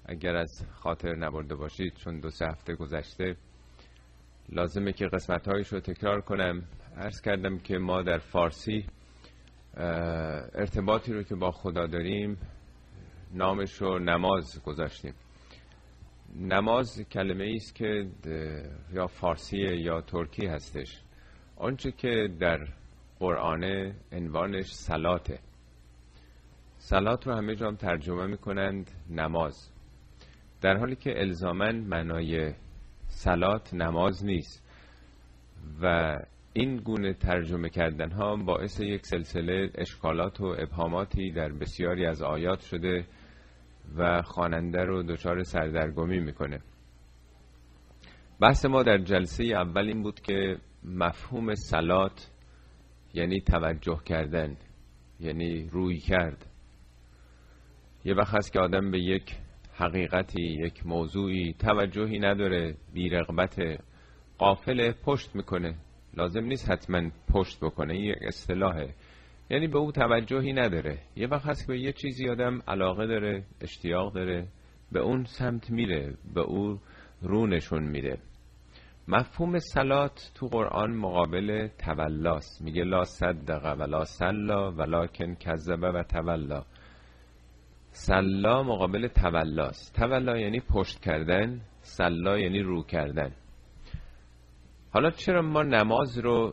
اگر از خاطر نبرده باشید، چون 2-3 هفته گذشته لازمه که قسمت‌هایش رو تکرار کنم. عرض کردم که ما در فارسی ارتباطی رو که با خدا داریم نامش رو نماز گذاشتیم. نماز کلمه ایست که یا فارسیه یا ترکی هستش. آنچه که در قرآن عنوانش صلاته. صلات رو همه جا هم ترجمه میکنند نماز، در حالی که الزاماً معنای صلات نماز نیست و این گونه ترجمه کردن ها باعث یک سلسله اشکالات و ابهاماتی در بسیاری از آیات شده و خواننده رو دچار سردرگمی میکنه. بحث ما در جلسه اول این بود که مفهوم صلات یعنی توجه کردن، یعنی روی کرد. یه وقت هست که آدم به یک حقیقتی، یک موضوعی توجهی نداره، بی‌رغبت، غافل، پشت میکنه. لازم نیست حتما پشت بکنه، این یک اصطلاحه، یعنی به او توجهی نداره. یه وقت هست که به یه چیزی آدم علاقه داره، اشتیاق داره، به اون سمت میره، به او رو میده. مفهوم صلات تو قرآن مقابل تولاست. میگه لا صدق ولا صلا ولکن کذب و تولا. صلا مقابل تولاست. تولا یعنی پشت کردن، صلا یعنی رو کردن. حالا چرا ما نماز رو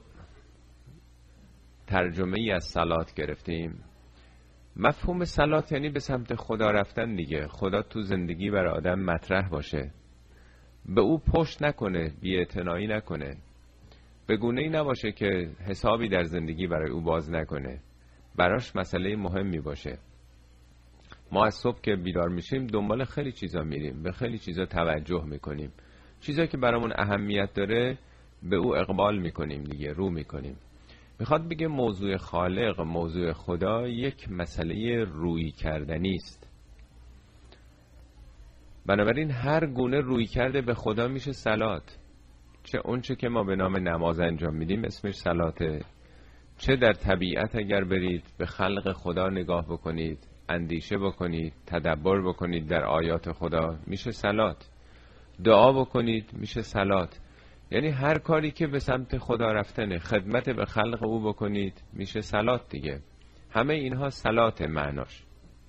ترجمه ای از صلات گرفتیم؟ مفهوم صلات یعنی به سمت خدا رفتن دیگه. خدا تو زندگی برای آدم مطرح باشه، به او پشت نکنه، بی‌اعتنایی نکنه، به گونه‌ای نباشه که حسابی در زندگی برای او باز نکنه، براش مسئله مهمی باشه. ما از صبح که بیدار میشیم دنبال خیلی چیزا میریم، به خیلی چیزا توجه میکنیم، چیزایی که برامون اهمیت داره به او اقبال میکنیم دیگه، رو میکنیم. میخواد بگه موضوع خالق، موضوع خدا یک مسئله روی کردنی است. بنابراین هر گونه روی کرده به خدا میشه صلات. چه اونچه که ما به نام نماز انجام میدیم اسمش صلاته، چه در طبیعت اگر برید به خلق خدا نگاه بکنید، اندیشه بکنید، تدبر بکنید در آیات خدا، میشه صلات. دعا بکنید میشه صلات. یعنی هر کاری که به سمت خدا رفتنه، خدمت به خلق او بکنید میشه صلات دیگه. همه اینها صلات معناش.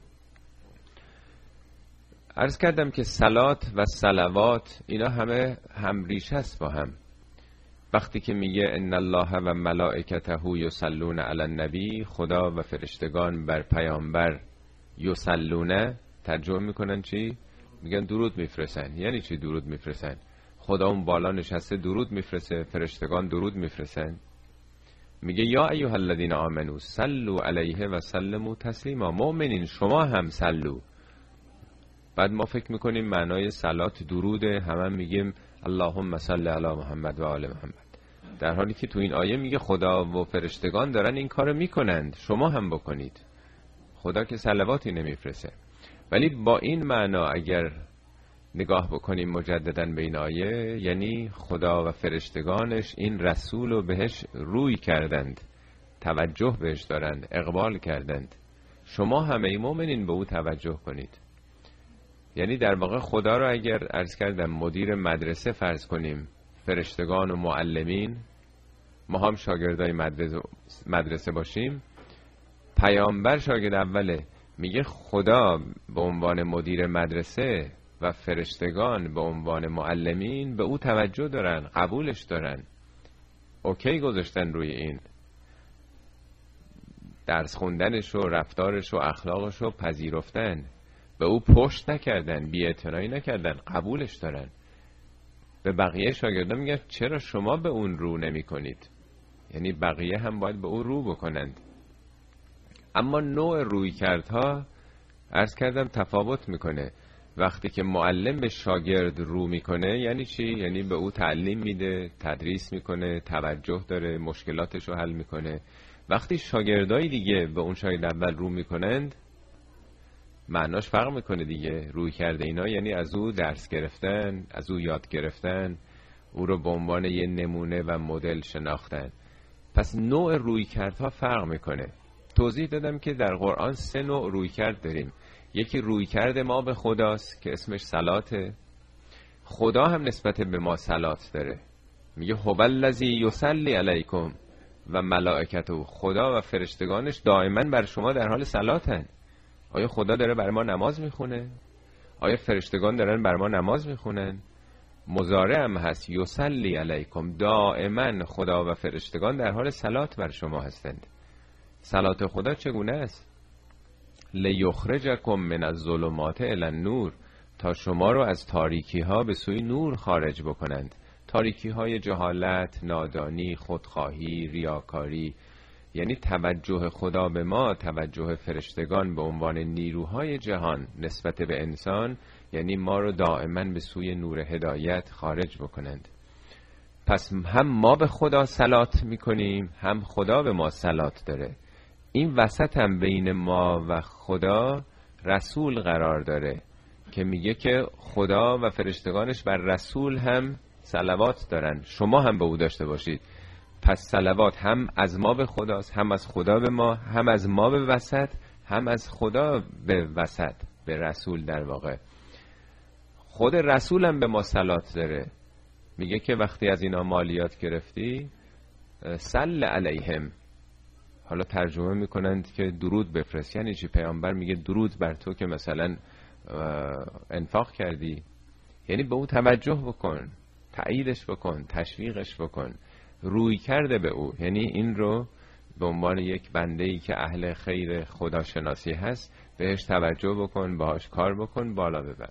عرض کردم که صلات و صلوات اینا همه همریشه است با هم. وقتی که میگه ان الله و ملائکته یصلون علی النبی، خدا و فرشتگان بر پیامبر یصلون، ترجمه میکنن چی؟ میگن درود میفرستن. یعنی چی درود میفرستن؟ خدا اون بالا نشسته درود میفرسته، فرشتگان درود میفرستن. میگه یا ایها الذین آمنو صلوا علیه و سلموا تسلیما. مؤمنین شما هم صلو. بعد ما فکر میکنیم معنای صلات دروده، هم میگیم اللهم صل علی محمد و آل محمد، در حالی که تو این آیه میگه خدا و فرشتگان دارن این کارو میکنند، شما هم بکنید. خدا که صلواتی نمیفرسته. ولی با این معنا اگر نگاه بکنیم مجدداً به این آیه، یعنی خدا و فرشتگانش این رسول رو بهش روی کردند، توجه بهش دارند، اقبال کردند. شما همه مؤمنین به او توجه کنید. یعنی در واقع خدا رو اگر عرض کردم مدیر مدرسه فرض کنیم، فرشتگان و معلمین، ما هم شاگردای مدرسه باشیم، پیامبر شاگرد اوله. میگه خدا به عنوان مدیر مدرسه و فرشتگان به عنوان معلمین به او توجه دارن، قبولش دارن، اوکی گذاشتن روی این درس خوندنش و رفتارش و اخلاقش رو پذیرفتن، به او پشت نکردن، بی‌اعتنایی نکردن، قبولش دارن. به بقیه شاگردان میگن چرا شما به اون رو نمی کنید؟ یعنی بقیه هم باید به او رو بکنند. اما نوع روی کردها عرض کردم تفاوت میکنه. وقتی که معلم به شاگرد رو میکنه یعنی چی؟ یعنی به او تعلیم میده، تدریس میکنه، توجه داره، مشکلاتش رو حل میکنه. وقتی شاگردای دیگه به اون شاگرد اول رو میکنند معناش فرق میکنه دیگه. روی کرده اینا یعنی از او درس گرفتن، از او یاد گرفتن، او رو به عنوان یه نمونه و مدل شناختن. پس نوع روی کردها فرق میکنه. توضیح دادم که در قرآن 3 نوع روی کرد داریم. یکی روی کرده ما به خداست که اسمش صلاته. خدا هم نسبت به ما صلات داره، میگه هو الذی یصلی علیکم و ملائکته، خدا و فرشتگانش دائما بر شما در حال صلاتن. آیا خدا داره بر ما نماز میخونه؟ آیا فرشتگان دارن بر ما نماز میخونن؟ مضارع هم هست، یصلی علیکم، دائما خدا و فرشتگان در حال صلات بر شما هستند. صلات خدا چگونه است؟ لیخرجکم من الظلمات الی النور، تا شما رو از تاریکی ها به سوی نور خارج بکنند. تاریکی های جهالت، نادانی، خودخواهی، ریاکاری، یعنی توجه خدا به ما، توجه فرشتگان به عنوان نیروهای جهان نسبت به انسان، یعنی ما رو دائما به سوی نور هدایت خارج بکنند. پس هم ما به خدا صلات میکنیم، هم خدا به ما صلات داره. این وسط هم بین ما و خدا رسول قرار داره که میگه که خدا و فرشتگانش بر رسول هم صلوات دارن، شما هم به او داشته باشید. پس صلوات هم از ما به خداست، هم از خدا به ما، هم از ما به وسط، هم از خدا به وسط، به رسول. در واقع خود رسول هم به ما صلات داره، میگه که وقتی از اینا مالیات گرفتی صل علیهم. حالا ترجمه میکنند که درود بفرست. یعنی چی؟ پیامبر میگه درود بر تو که مثلا انفاق کردی، یعنی به او توجه بکن، تأییدش بکن، تشویقش بکن، روی کرده به او. یعنی این رو به عنوان یک بنده‌ای که اهل خیر خداشناسی هست بهش توجه بکن، باهاش کار بکن، بالا ببر.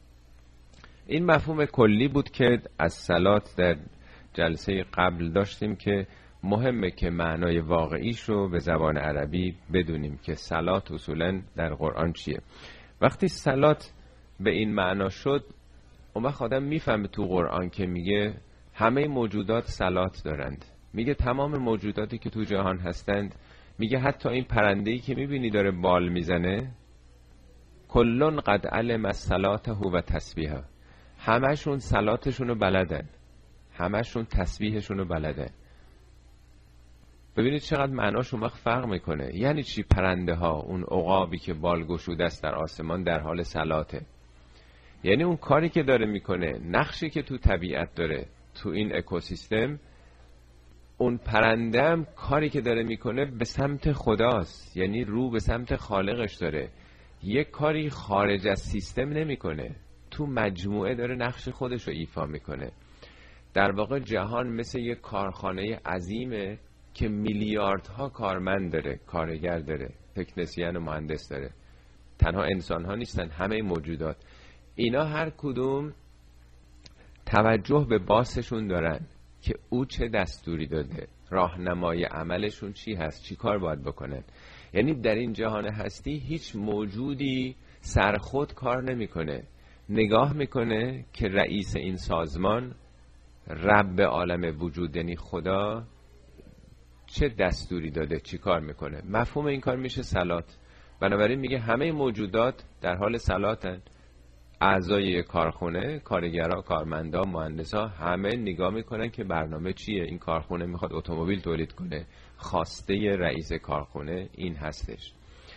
این مفهوم کلی بود که از صلات در جلسه قبل داشتیم که مهمه که معنای واقعیش رو به زبان عربی بدونیم که صلات اصولاً در قرآن چیه. وقتی صلات به این معنا شد، اون وقت آدم میفهمه تو قرآن که میگه همه موجودات صلات دارند، میگه تمام موجوداتی که تو جهان هستند، میگه حتی این پرنده‌ای که میبینی داره بال میزنه، کلون قد علم صلاته و تسبیحه، همشون صلاتشون رو بلدن، همشون تسبیحشون رو بلدن. ببینید چقدر معناش اون وقت فرق میکنه. یعنی چی پرنده ها، اون عقابی که بال گشوده است در آسمان در حال صلاته؟ یعنی اون کاری که داره میکنه، نقشی که تو طبیعت داره، تو این اکوسیستم، اون پرنده هم کاری که داره میکنه به سمت خداست، یعنی رو به سمت خالقش داره. یک کاری خارج از سیستم نمیکنه، تو مجموعه داره نقش خودش رو ایفا میکنه. در واقع جهان مثل یک کارخانه عظیمه که میلیاردها کارمند داره، کارگر داره، تکنسین و مهندس داره. تنها انسان ها نیستن، همه موجودات. اینا هر کدوم توجه به باسشون دارن که او چه دستوری داده، راهنمای عملشون چی هست، چی کار باید بکنن. یعنی در این جهان هستی هیچ موجودی سرخود کار نمیکنه، نگاه میکنه که رئیس این سازمان، رب عالم وجود یعنی خدا، چه دستوری داده، چی کار میکنه. مفهوم این کار میشه صلات. بنابراین میگه همه موجودات در حال صلاتن. اعضای کارخونه، کارگرها، کارمندا، مهندسا، همه نگاه میکنن که برنامه چیه. این کارخونه میخواد اتومبیل تولید کنه، خواسته رئیس کارخونه این هستش.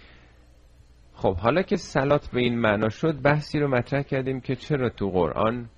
خب حالا که صلات به این معنا شد، بحثی رو مطرح کردیم که چرا تو قرآن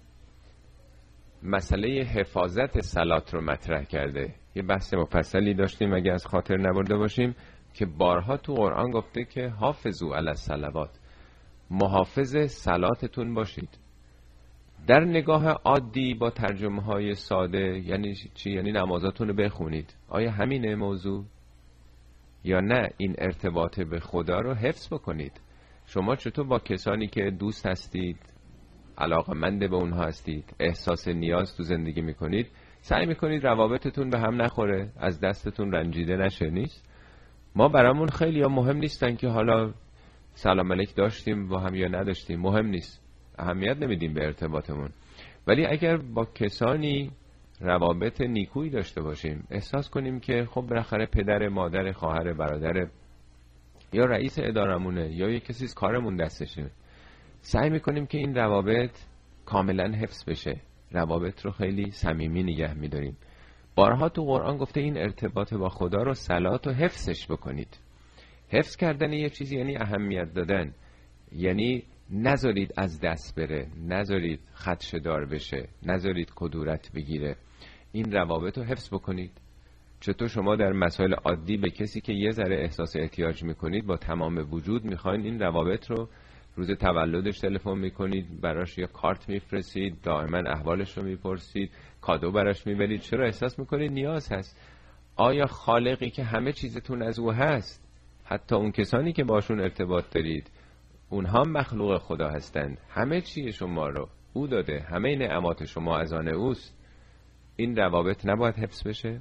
مسئله حفاظت صلات رو مطرح کرده. یه بحث مفصلی داشتیم اگه از خاطر نبرده باشیم که بارها تو قرآن گفته که حافظوا علی الصلوات، محافظ صلاتتون باشید. در نگاه عادی با ترجمه های ساده یعنی چی؟ یعنی نمازاتون رو بخونید. آیا همینه موضوع؟ یا نه این ارتباط به خدا رو حفظ بکنید؟ شما چطور با کسانی که دوست هستید، علاقمند به اونها هستید، احساس نیاز تو زندگی میکنید، سعی میکنید روابطتون به هم نخوره، از دستتون رنجیده نشه؟ نیست؟ ما برامون خیلی مهم نیستن که حالا سلام علیک داشتیم با هم یا نداشتیم، مهم نیست، اهمیت نمیدیم به ارتباطمون. ولی اگر با کسانی روابط نیکویی داشته باشیم، احساس کنیم که خب بالاخره پدر، مادر، خواهر، برادر، یا رئیس ادارمونه، یا یک کسی از کارمون دستشه، سعی میکنیم که این روابط کاملا حفظ بشه، روابط رو خیلی صمیمی نگه میداریم. بارها تو قرآن گفته این ارتباط با خدا رو صلات و حفظش بکنید. حفظ کردن یه چیزی یعنی اهمیت دادن. یعنی نذارید از دست بره، نذارید خدشه‌دار بشه، نذارید کدورت بگیره. این روابط رو حفظ بکنید. چطور شما در مسائل عادی به کسی که یه ذره احساس احتیاج میکنید با تمام وجود میخواین این روابط رو، روز تولدش تلفن میکنید، براش یه کارت میفرستید، دائما احوالش رو میپرسید، کادو براش میبرید، چرا احساس میکنید نیاز هست؟ آیا خالقی که همه چیزتون از او هست، حتی اون کسانی که باشون ارتباط دارید اونها مخلوق خدا هستند، همه چیز شما رو او داده، همه نعمات شما از آن اوست، این روابط نباید حفظ بشه؟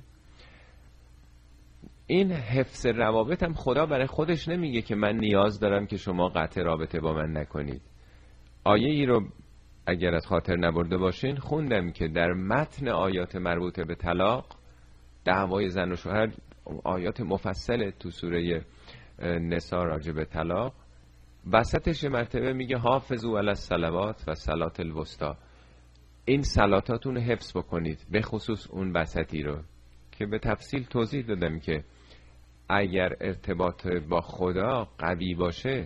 این حفظ روابط هم خدا برای خودش نمیگه که من نیاز دارم که شما قطع رابطه با من نکنید. آیه ای رو اگر از خاطر نبرده باشین خوندم که در متن آیات مربوط به طلاق، دعوای زن و شوهر، آیات مفصل تو سوره نساء راجع به طلاق، وسطش مرتبه میگه حافظوا علی الصلوات و صلات الوسطی، این صلاتاتون رو حفظ بکنید، به خصوص اون وسطی رو که به تفصیل توضیح دادم که اگر ارتباط با خدا قوی باشه،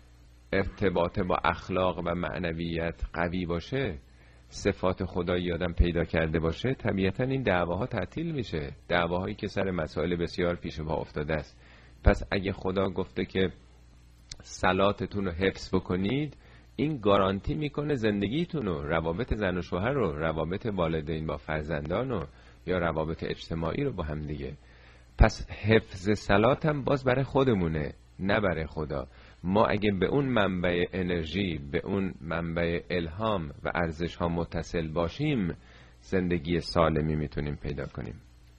ارتباط با اخلاق و معنویت قوی باشه، صفات خدایی آدم پیدا کرده باشه، طبیعتا این دعواها تعطیل میشه، دعواهایی که سر مسائل بسیار پیش پا افتاده است. پس اگه خدا گفته که صلاتتون رو حفظ بکنید، این گارانتی میکنه زندگیتون رو، روابط زن و شوهر رو، روابط والدین با فرزندان رو، یا روابط اجتماعی رو با هم دیگه. پس حفظ صلات هم باز برای خودمونه، نه برای خدا. ما اگه به اون منبع انرژی، به اون منبع الهام و ارزش ها متصل باشیم، زندگی سالمی میتونیم پیدا کنیم.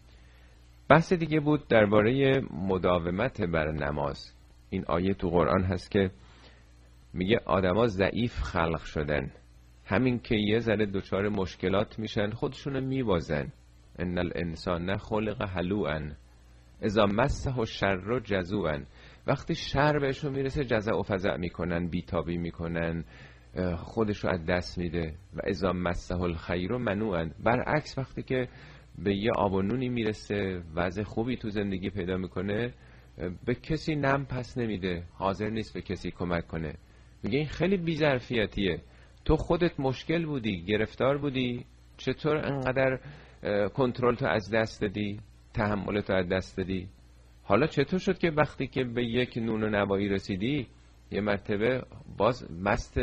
بحث دیگه بود درباره مداومت بر نماز. این آیه تو قرآن هست که میگه آدما ضعیف خلق شدن، همین که یه ذره دچار مشکلات میشن خودشونو میبازن. ان الانسان خلق هلوعا اذا مسه الشر جزوعا، وقتی شر بهشون میرسه جزع و فزع میکنن، بیتابی میکنن، خودشو از دست میده. و اذا مسه الخیر منوعا، برعکس وقتی که به یه آب و نونی میرسه، وضع خوبی تو زندگی پیدا میکنه، به کسی نم پس نمیده، حاضر نیست به کسی کمک کنه. میگه این خیلی بی‌ظرفیتیه، تو خودت مشکل بودی، گرفتار بودی، چطور انقدر کنترل تو از دست دادی، تحمل تو از دست دادی؟ حالا چطور شد که وقتی که به یک نون و نوایی رسیدی یه مرتبه باز مست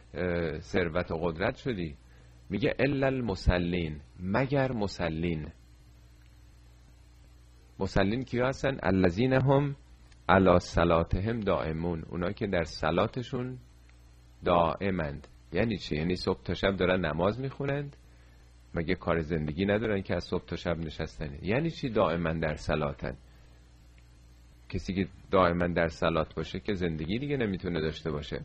ثروت و قدرت شدی؟ میگه الا المصلین، مگر مصلین. مصلین کیا هستن؟ الذین هم علی صلاتهم دائمون، اونا که در صلاتشون دائمند. یعنی چی؟ یعنی صبح تا شب دارن نماز میخونند، مگه کار زندگی ندارن که از صبح تا شب نشستن؟ یعنی چی دائما در صلاتن؟ کسی که دائما در صلات باشه که زندگی دیگه نمیتونه داشته باشه.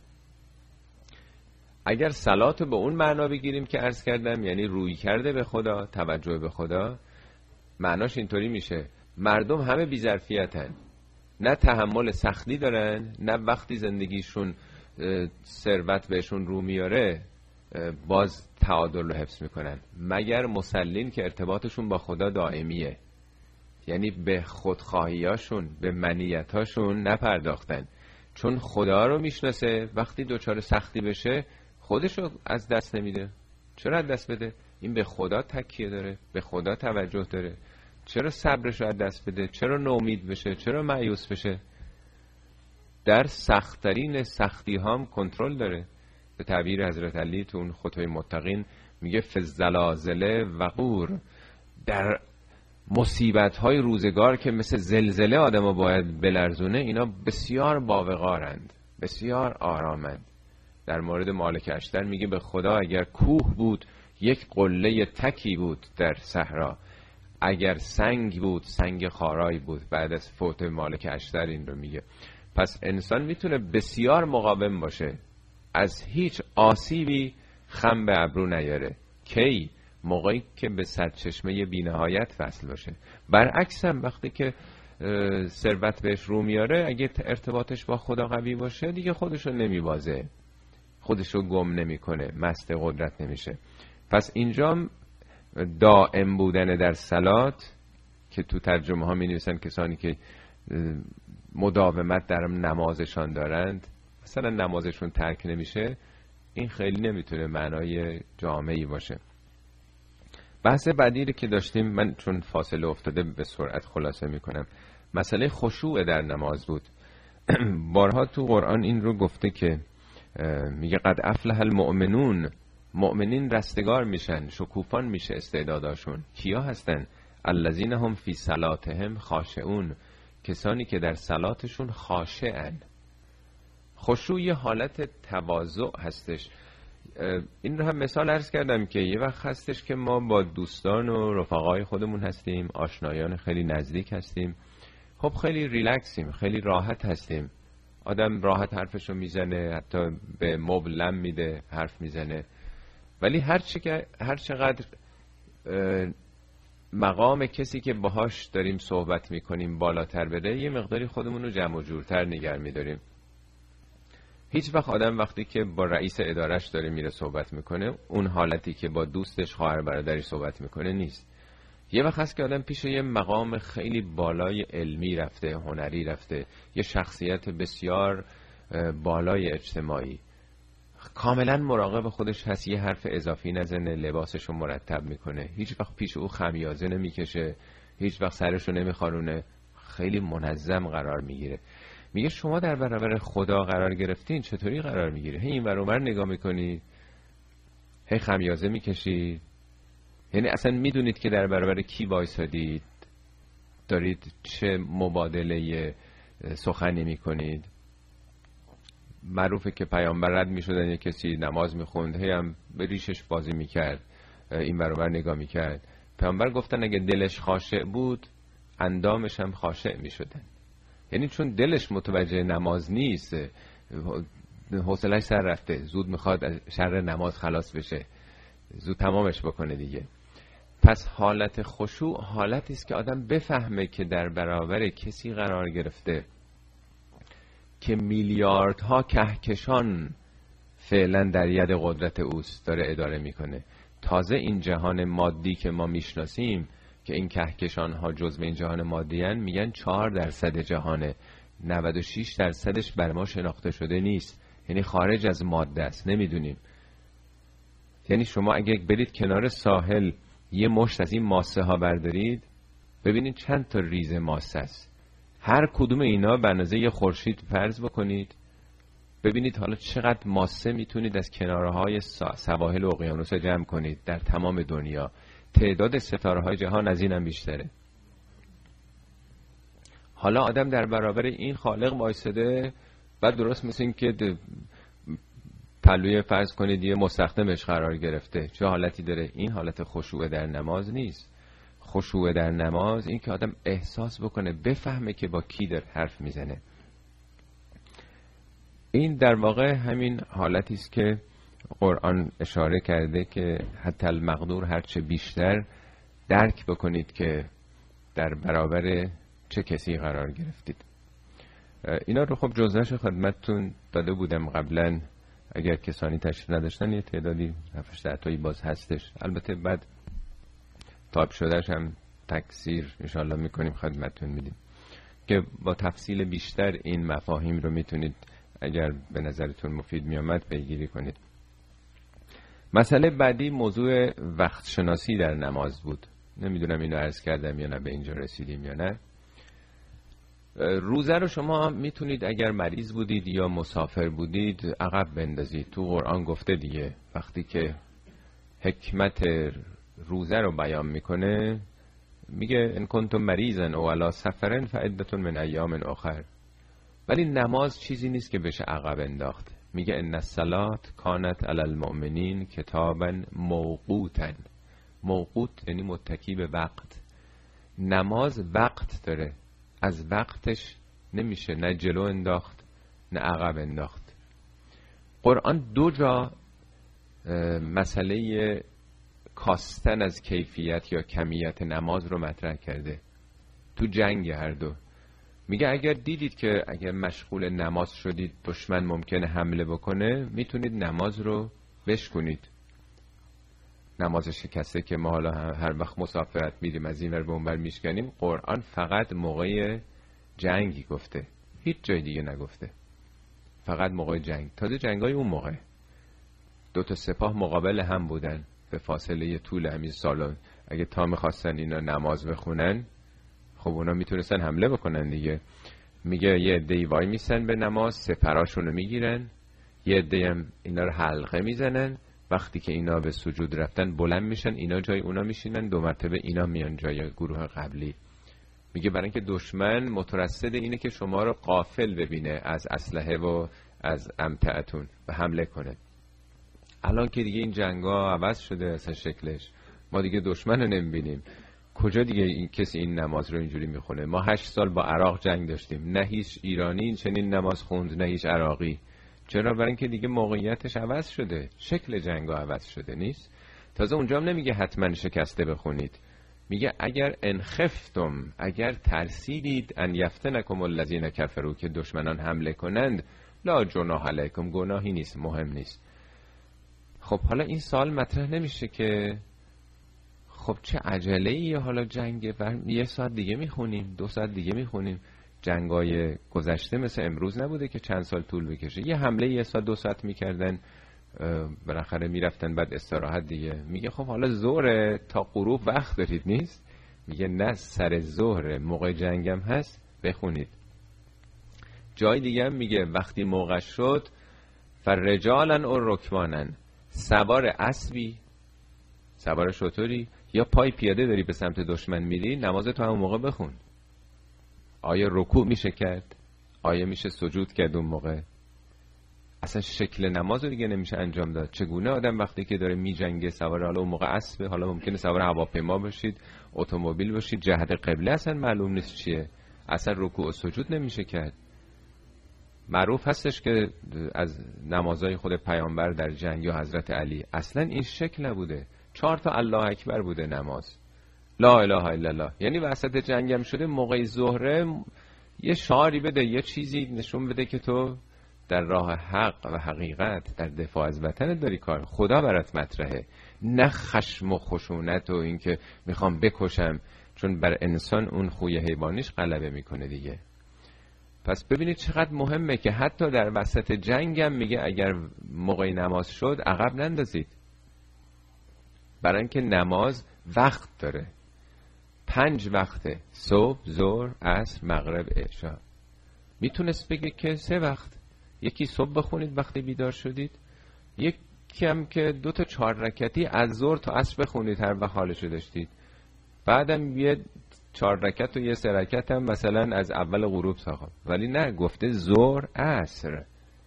اگر صلات به اون معنا بگیریم که عرض کردم، یعنی روی کرده به خدا، توجه به خدا، معناش اینطوری میشه مردم همه بی‌ظرفیتن، نه تحمل سختی دارن، نه وقتی زندگیشون ثروت بهشون رو میاره باز تعادل رو حفظ میکنن، مگر مسلین که ارتباطشون با خدا دائمیه، یعنی به خودخواهیاشون، به منیتاشون نپرداختن. چون خدا رو میشناسه، وقتی دوچار سختی بشه خودشو از دست نمیده. چرا از دست بده؟ این به خدا تکیه داره، به خدا توجه داره. چرا صبرش رو از دست بده؟ چرا نومید بشه؟ چرا مایوس بشه؟ در سخت‌ترین سختی هم کنترل داره. به تعبیر حضرت علی تو اون خطبه متقین میگه فالزلازل وقور، در مصیبت‌های روزگار که مثل زلزله آدمو باید بلرزونه، اینا بسیار باوقارند، بسیار آرامند. در مورد مالک اشتر میگه به خدا اگر کوه بود یک قله تکی بود در صحرا، اگر سنگ بود سنگ خارایی بود. بعد از فوت مالک اشتر این رو میگه. پس انسان میتونه بسیار مقاوم باشه، از هیچ آسیبی خم به ابرو نیاره. کی؟ موقعی که به سرچشمه بی‌نهایت وصل باشه. برعکس هم وقتی که ثروت بهش رو میاره، اگه ارتباطش با خدا قوی باشه دیگه خودشو نمیبازه، خودشو گم نمیکنه، مست قدرت نمیشه. پس اینجا دائم بودن در صلات که تو ترجمه ها می نویسن کسانی که مداومت در نمازشان دارند، مثلا نمازشون ترک نمیشه، این خیلی نمیتونه معنای جامعی باشه. بحث بعدی رو که داشتیم، من چون فاصله افتاده به سرعت خلاصه میکنم. مسئله خشوع در نماز بود. بارها تو قرآن این رو گفته که میگه قد افلح المؤمنون، مؤمنین رستگار میشن، شکوفان میشه استعداداشون. کیا هستن؟ الذین هم فی صلاتهم خاشعون، کسانی که در صلاتشون خاشعن. خشوع یه حالت تواضع هستش. این رو هم مثال عرض کردم که یه وقت هستش که ما با دوستان و رفقای خودمون هستیم، آشنایان خیلی نزدیک هستیم، خب خیلی ریلکسیم، خیلی راحت هستیم، آدم راحت حرفشو میزنه، حتی به مبل لم میده، حرف میزنه. ولی هر چقدر مقام کسی که باهاش داریم صحبت میکنیم بالاتر بره، یه مقداری خودمون رو جمع و جورتر نگه میداریم. هیچ وقت آدم وقتی که با رئیس ادارش داره میره صحبت میکنه، اون حالتی که با دوستش، خواهر برادرش صحبت میکنه نیست. یه وقت هست که آدم پیش یه مقام خیلی بالای علمی رفته، هنری رفته، یه شخصیت بسیار بالای اجتماعی، کاملا مراقب خودش هست، یه حرف اضافی نزنه، لباسشو مرتب میکنه، هیچ وقت پیش او خمیازه نمیکشه، هیچ وقت سرشو نمیخارونه، خیلی منظم قرار میگیره. میگه شما در برابر خدا قرار گرفتین، چطوری قرار میگیره؟ هی این ور اون ور نگاه میکنید، هی خمیازه میکشید، یعنی اصلا میدونید که در برابر کی وایسادید، دارید چه مبادله سخنی میکنید. معروفه که پیامبر رد میشدن، یه کسی نماز میخوند، هی هم به ریشش بازی میکرد، این ور اون ور نگاه میکرد. پیامبر گفتن اگه دلش خاشع بود، اندامش هم خاشع میشدن. یعنی چون دلش متوجه نماز نیست، حوصله‌اش سر رفته، زود میخواد از شر نماز خلاص بشه، زود تمامش بکنه دیگه. پس حالت خشوع حالتی است که آدم بفهمه که در برابر کسی قرار گرفته که میلیاردها کهکشان فعلا در ید قدرت اوست، داره اداره میکنه. تازه این جهان مادی که ما میشناسیم که این کهکشان ها جزء این جهان مادی هن، میگن 4% جهانه، 96%ش بر ما شناخته شده نیست، یعنی خارج از ماده است، نمیدونیم. یعنی شما اگه برید کنار ساحل یه مشت از این ماسه ها بردارید، ببینید چند تا ریز ماسه است، هر کدوم اینا به اندازه یه خورشید فرض بکنید، ببینید حالا چقدر ماسه میتونید از کنارهای سواحل و اقیانوس جمع کنید در تمام دنیا. تعداد ستاره های جهان از این هم بیشتره. حالا آدم در برابر این خالق وایساده، بعد درست مثل این که پلوی فرض کنید یه مستخدمش قرار گرفته، چه حالتی داره؟ این حالت خشوع در نماز نیست. خشوع در نماز این که آدم احساس بکنه، بفهمه که با کی در حرف میزنه. این در واقع همین حالتی است که قرآن اشاره کرده که حتی المقدور هرچه بیشتر درک بکنید که در برابر چه کسی قرار گرفتید. اینا رو خب جزوهش خدمتتون داده بودم قبلا، اگر کسانی تشریف نداشتن یه تعدادی 7-8 تایی باز هستش. البته بعد تایپ شدهش هم تکثیر انشاءالله میکنیم، خدمتتون میدیم که با تفصیل بیشتر این مفاهیم رو میتونید اگر به نظرتون مفید میامد پیگیری کنید. مسئله بعدی موضوع وقت شناسی در نماز بود. نمیدونم اینو عرض کردم یا نه، به اینجا رسیدیم یا نه. روزه رو شما میتونید اگر مریض بودید یا مسافر بودید عقب بندازید. تو قرآن گفته دیگه، وقتی که حکمت روزه رو بیان میکنه میگه ان کنتم مریضا او علی سفر فعدة من ایام اخر. ولی نماز چیزی نیست که بشه عقب انداخت. میگه ان الصلاة کانت علی المؤمنین کتابا موقوتا. موقوت یعنی متکی به وقت. نماز وقت داره، از وقتش نمیشه نه جلو انداخت نه عقب انداخت. قرآن 2 جا مسئله کاستن از کیفیت یا کمیت نماز رو مطرح کرده، تو جنگ هر دو. میگه اگر دیدید که اگر مشغول نماز شدید دشمن ممکنه حمله بکنه، میتونید نماز رو بشکنید. نماز شکسته که ما حالا هر وقت مسافرت میریم از این ور به اون ور میشکنیم، قرآن فقط موقع جنگی گفته، هیچ جای دیگه نگفته. فقط موقع جنگ. تازه جنگای اون موقع 2 تا سپاه مقابل هم بودن به فاصله طول همین سالن. اگه تا میخواستن اینا نماز بخونن، خب اونا میتونستن حمله بکنن دیگه. میگه یه عده‌ای وای میسن به نماز، سپراشونو میگیرن، یه عده‌ای هم اینا رو حلقه میزنن. وقتی که اینا به سجود رفتن بلند میشن، اینا جای اونا میشینن، 2 مرتبه اینا میان جای گروه قبلی. میگه برای اینکه دشمن مترصد اینه که شما رو غافل ببینه از اسلحه و از امتعتون و حمله کنه. الان که دیگه این جنگا عوض شده اصلا شکلش، ما دیگه دشمن رو نمیبینیم. کجا دیگه این کسی این نماز رو اینجوری میخونه؟ ما 8 سال با عراق جنگ داشتیم، نه هیچ ایرانی این چنین نماز خوند، نه هیچ عراقی. چرا؟ برای اینکه دیگه موقعیتش عوض شده، شکل جنگا عوض شده نیست. تازه اونجا هم نمیگه حتما شکسته بخونید، میگه اگر انخفتم، اگر ترسیدید، ان یفتنکم الذین کفروا، که دشمنان حمله کنند، لا جناح علیکم، گناهی نیست، مهم نیست. خب حالا این سوال مطرح نمیشه که خب چه عجله‌ای، حالا جنگ 1 ساعت دیگه میخونیم، 2 ساعت دیگه میخونیم. جنگای گذشته مثل امروز نبوده که چند سال طول بکشه. یه حمله 1 ساعت 2 ساعت میکردن، بالاخره میرفتن بعد استراحت دیگه. میگه خب حالا ظهر تا غروب وقت دارید نیست؟ میگه نه، سر ظهر موقع جنگم هست بخونید. جای دیگه هم میگه وقتی موقع شد فرجالا و رکبانن، سوار اسبی، سوار شتری یا پای پیاده داری به سمت دشمن میری، نماز تو همون موقع بخون. آیا رکوع میشه کرد؟ آیا میشه سجود کرد اون موقع؟ اصلا شکل نماز رو دیگه نمیشه انجام داد. چگونه آدم وقتی که داره میجنگه سوار، حالا اون موقع اسبه، حالا ممکنه سوار هواپیما باشید، اتومبیل باشید، جهت قبله اصلا معلوم نیست چیه، اصلا رکوع و سجود نمیشه کرد. معروف هستش که از نمازهای خود پیامبر در جنگ یا حضرت علی اصلا این شکل نبوده، 4 تا الله اکبر بوده نماز، لا اله الا الله. یعنی وسط جنگم شده موقع ظهره یه شعاری بده، یه چیزی نشون بده که تو در راه حق و حقیقت، در دفاع از وطنت داری کار، خدا برات مطرحه، نه خشم و خشونت و این که میخوام بکشم، چون بر انسان اون خوی حیوانیش غلبه میکنه دیگه. پس ببینید چقدر مهمه که حتی در وسط جنگم میگه اگر موقع نماز شد عقب نندازید، برای اینکه نماز وقت داره، 5 وقته، صبح، ظهر، عصر، مغرب، عشا. میتونست بگه که 3 وقت، یکی صبح بخونید وقتی بیدار شدید، یکی هم که 2 تا 4 رکعتی از ظهر تا عصر بخونید هر وقت حالشو داشتید، بعدم یه 4 رکعت و یه 3 رکعت هم مثلا از اول غروب تا خواب. ولی نه، گفته ظهر، عصر،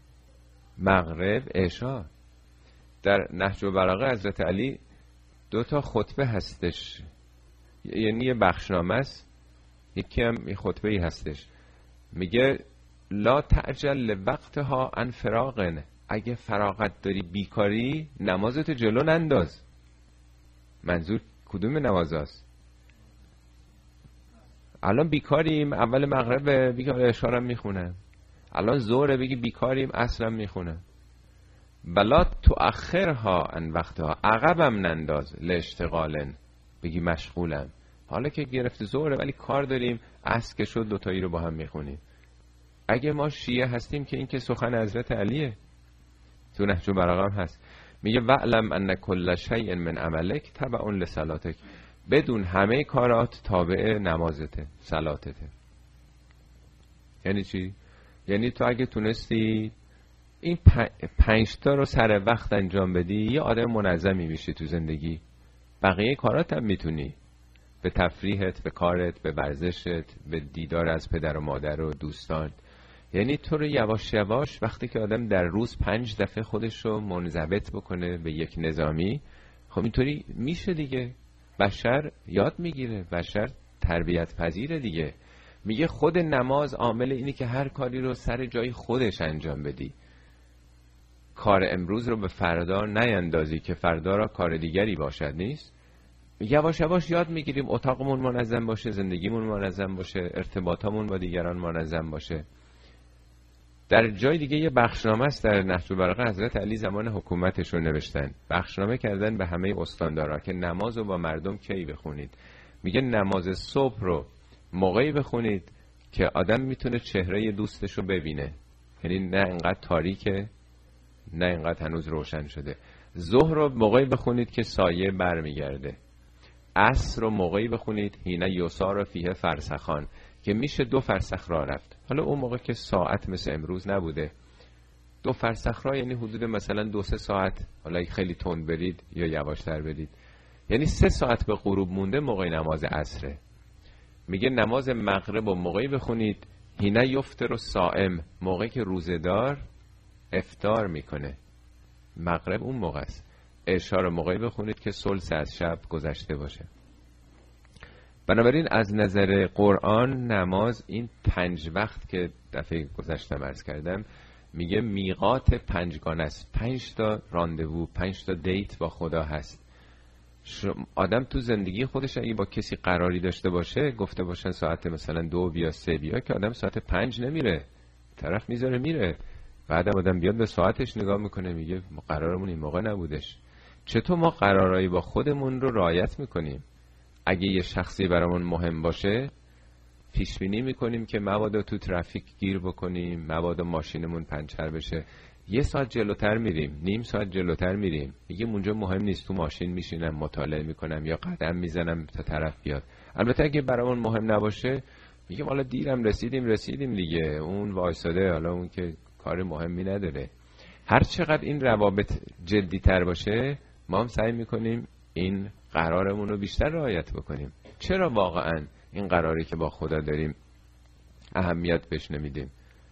مغرب، عشا. در نهج البلاغه حضرت علی 2 تا خطبه هستش، یعنی یه بخشنامه است، یکی هم یه خطبه ای هستش. میگه لا تعجل لوقتها عن فراغن، اگه فراغت داری، بیکاری، نمازت جلو ننداز. منظور کدوم نماز هست؟ الان بیکاریم، اول مغرب بیکار اشارم میخونم، الان ظهر بگی بیکاریم، عصرم میخونم. بلا تؤخرها عن وقتها، عقبم ننداز، لاشتغالن، بگی مشغولم. حالا که گرفت ظهر ولی کار داریم، عصر که شد 2 تایی رو با هم میخونیم. اگه ما شیعه هستیم که این که سخن حضرت علیه، تو نهج البلاغه هم هست، میگه وعلم ان کل شیء من عملک تبع لصلاتک، بدون همه کارات تابع نمازته، صلاتته. یعنی چی؟ یعنی تو اگه تونستی این 5 تا رو سر وقت انجام بدی، یه آدم منظمی میشی تو زندگی، بقیه کارات هم میتونی، به تفریحت، به کارت، به ورزشت، به دیدار از پدر و مادر و دوستان. یعنی تو رو یواش یواش وقتی که آدم در روز 5 دفعه خودش رو منضبط بکنه به یک نظامی، خب اینطوری میشه دیگه. بشر یاد میگیره، بشر تربیت پذیره دیگه. میگه خود نماز عامل اینی که هر کاری رو سر جای خودش انجام بدی، کار امروز رو به فردا نیندازی که فردا را کار دیگری باشد. نیست؟ یواش یواش یاد میگیریم اتاقمون منظم باشه، زندگیمون منظم باشه، ارتباطامون با دیگران منظم باشه. در جای دیگه یه بخشنامه است در نهج البلاغه، حضرت علی زمان حکومتش رو نوشتن، بخشنامه کردن به همه استاندارا که نماز رو با مردم کی بخونید. میگه نماز صبح رو موقعی بخونید که آدم میتونه چهره دوستش رو ببینه، یعنی نه اینقدر تاریکه نه اینقدر هنوز روشن شده. ظهر رو موقعی بخونید که سایه برمیگرده. عصر رو موقعی بخونید حین یسار فیه فرسخان که میشه 2 فرسخ راه رفت. حالا اون موقع که ساعت مثل امروز نبوده، 2 فرسخ راه یعنی حدود مثلا 2-3 ساعت، حالا خیلی تند برید یا یواشتر برید، یعنی 3 ساعت به غروب مونده موقع نماز عصره. میگه نماز مغرب رو موقعی بخونید حین یفطر الصائم، موقعی که روزه‌دار افطار میکنه. مغرب اون موقع است. عشاء رو موقعی بخونید که ثلث از شب گذشته باشه. بنابراین از نظر قرآن نماز این 5 وقت که دفعه گذشتم عرض کردم میگه میقات 5 گانه است. 5 تا راندوو، 5 تا دیت با خدا هست. آدم تو زندگی خودش اگه با کسی قراری داشته باشه، گفته باشن ساعت مثلا 2 بیا 3 بیا، که آدم ساعت 5 نمیره، طرف میذاره میره. بعدم آدم بیاد به ساعتش نگاه میکنه میگه قرارمون این موقع نبودش. چطور ما قرارایی با خودمون رو رعایت میکنیم؟ اگه یه شخصی برامون مهم باشه پیش بینی میکنیم که مبادا تو ترافیک گیر بکنیم، مبادا ماشینمون پنچر بشه، 1 ساعت جلوتر میریم، نیم ساعت جلوتر میریم، میگیم اونجا مهم نیست، تو ماشین میشینم مطالعه میکنم یا قدم میزنم تا طرف بیاد. البته اگه برامون مهم نباشه میگیم حالا دیرم رسیدیم دیگه، اون وایساده، حالا اون که کار مهمی نداره. هر چقدر این روابط جدی تر باشه ما هم سعی میکنیم این قرارمون رو بیشتر رعایت بکنیم. چرا واقعا این قراری که با خدا داریم اهمیت بهش نمیدیم؟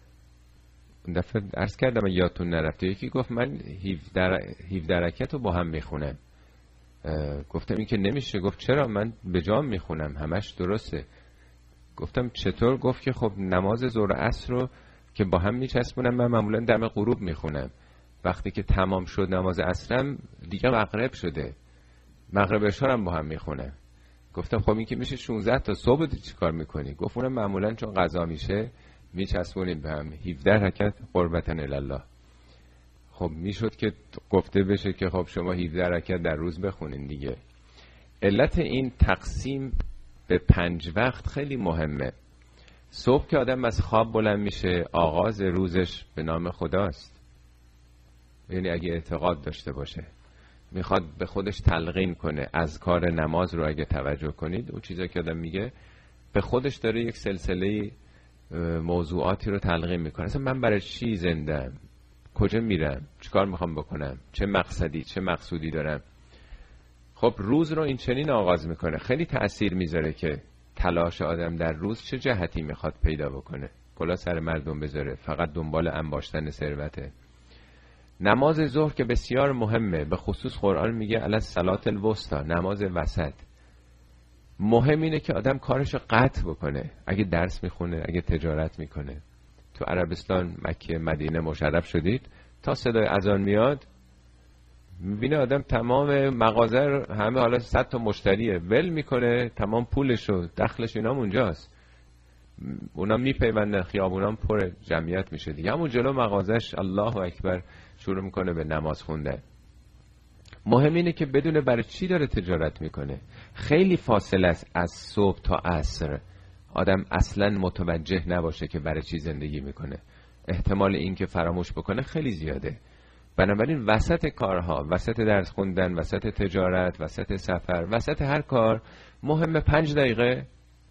اون دفعه عرض کردم یادتون نرفته، یکی گفت من 17 رکعت رو با هم میخونم. گفتم این که نمیشه. گفت چرا؟ من به جام میخونم، همش درسته. گفتم چطور؟ گفت که خب نماز ظهر عصر رو که با هم میچسبونم، من معمولا دم غروب میخونم، وقتی که تمام شد نماز عصرم دیگه مغرب شده، مغرب عشاء هم با هم میخونم. گفتم خب این که میشه 16 تا صبح چی کار میکنی؟ گفت اونم معمولا چون قضا میشه میچسبونیم به هم، 17 رکعت قربتا الله. خب میشد که گفته بشه که خب شما 17 رکعت در روز بخونین دیگه. علت این تقسیم به 5 وقت خیلی مهمه. صبح که آدم از خواب بلند میشه آغاز روزش به نام خداست. یعنی اگه اعتقاد داشته باشه میخواد به خودش تلقین کنه اذکار نماز رو، اگه توجه کنید اون چیزا که آدم میگه به خودش داره یک سلسله موضوعاتی رو تلقین میکنه. اصلا من برای چی زنده‌ام؟ کجا میرم؟ چیکار میخوام بکنم؟ چه مقصدی چه مقصودی دارم؟ خب روز رو این چنین آغاز میکنه. خیلی تأثیر میذاره که تلاش آدم در روز چه جهتی میخواد پیدا بکنه. کلا سر مردم بذاره، فقط دنبال انباشتن ثروته. نماز ظهر که بسیار مهمه، به خصوص قرآن میگه علی الصلاة الوسطی، نماز وسط. مهم اینه که آدم کارش قطع بکنه. اگه درس میخونه، اگه تجارت میکنه. تو عربستان مکه مدینه مشرف شدید، تا صدای اذان میاد میبینه آدم تمام مغازه همه حالا 100 تا مشتریه ول میکنه، تمام پولشو دخلش اینا اونجاست، اونا میپیوندن، خیابونام پر جمعیت میشه دیگه، همون جلو مغازش الله اکبر شروع میکنه به نماز خوندن. مهم اینه که بدونه برای چی داره تجارت میکنه. خیلی فاصله است از صبح تا عصر آدم اصلا متوجه نباشه که برای چی زندگی میکنه. احتمال این که فراموش بکنه خیلی زیاده. بنابراین وسط کارها، وسط درس خوندن، وسط تجارت، وسط سفر، وسط هر کار مهمه 5 دقیقه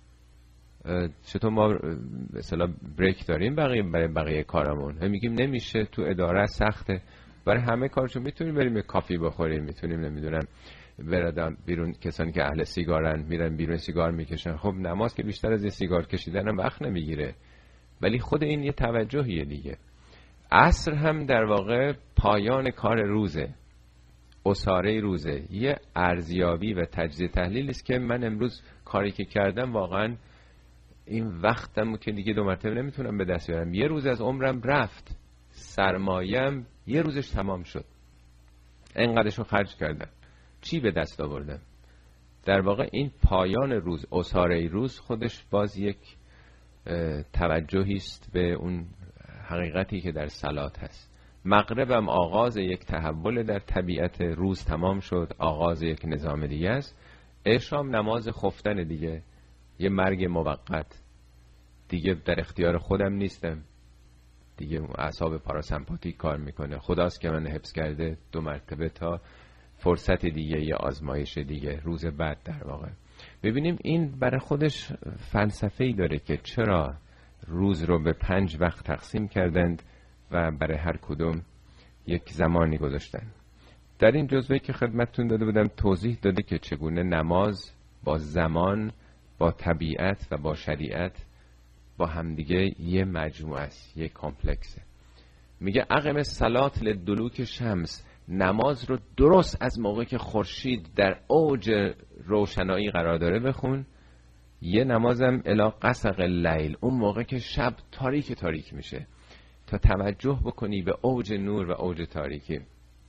چطور ما مثلا بریک داریم برای بقیه کارمون. هم میگیم نمیشه، تو اداره سخته، برای همه کارشون میتونیم بریم یه کافی بخوریم، میتونیم نمیدونم برادم بیرون، کسانی که اهل سیگارن میرن بیرون سیگار میکشن. خب نماز که بیشتر از یه سیگار کشیدن هم وقت نمیگیره، ولی خود این یه توجهیه دیگه. عصر هم در واقع پایان کار روزه، اساره روزه، یه ارزیابی و تجزیه تحلیل است که من امروز کاری که کردم واقعا این وقتم که دیگه 2 مرتبه نمیتونم به دست بیارم، یه روز از عمرم رفت، سرمایه‌ام یه روزش تمام شد، اینقدرشو خرج کردم، چی به دست آوردم؟ در واقع این پایان روز، اساره روز خودش باز یک توجهی است به اون حقیقتی که در صلات هست. مغربم آغاز یک تحول در طبیعت روز تمام شد، آغاز یک نظام دیگه است. عشام نماز خفتن دیگه، یه مرگ موقت دیگه، در اختیار خودم نیستم. دیگه اعصاب پاراسمپاتیک کار میکنه، خداست که من حفظ کرده 2 مرتبه تا فرصت دیگه یا آزمایش دیگه، روز بعد در واقع. ببینیم این برای خودش فلسفه‌ای داره که چرا روز رو به 5 وقت تقسیم کردند و برای هر کدوم یک زمانی گذاشتن. در این جزوه‌ای که خدمتتون داده بودم توضیح داده که چگونه نماز با زمان، با طبیعت و با شریعت با همدیگه یه مجموعه است، یه کامپلکسه. میگه اقم الصلاة لدلوک شمس، نماز رو درست از موقعی که خورشید در اوج روشنایی قرار داره بخون، یه نمازم الی غسق اللیل، اون موقع که شب تاریک میشه، تا توجه بکنی به اوج نور و اوج تاریکی.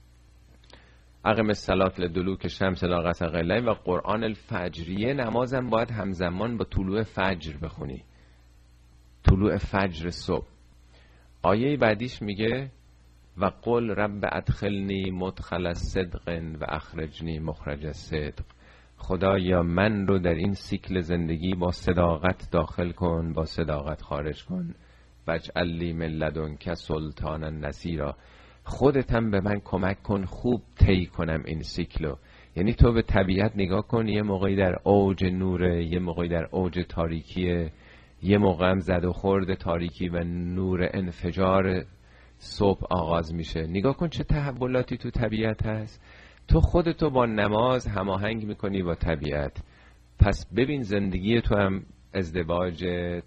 اقم الصلاة لدلوک شمس الی غسق اللیل و قرآن الفجر، نمازم باید همزمان با طلوع فجر بخونی، طلوع فجر صبح. آیه بعدیش میگه و قل رب ادخلنی مدخل الصدق و اخرجنی مخرج الصدق، خدایا من رو در این سیکل زندگی با صداقت داخل کن، با صداقت خارج کن. واجعل لی من لدنک سلطانا نصیرا، خودت هم به من کمک کن خوب طی کنم این سیکلو. یعنی تو به طبیعت نگاه کن، یه موقعی در اوج نوره، یه موقعی در اوج تاریکیه، یه موقع هم زد و خورد تاریکی و نور انفجار صبح آغاز میشه. نگاه کن چه تحولاتی تو طبیعت هست. تو خودتو با نماز هماهنگ میکنی با طبیعت. پس ببین زندگی تو هم، ازدواجت،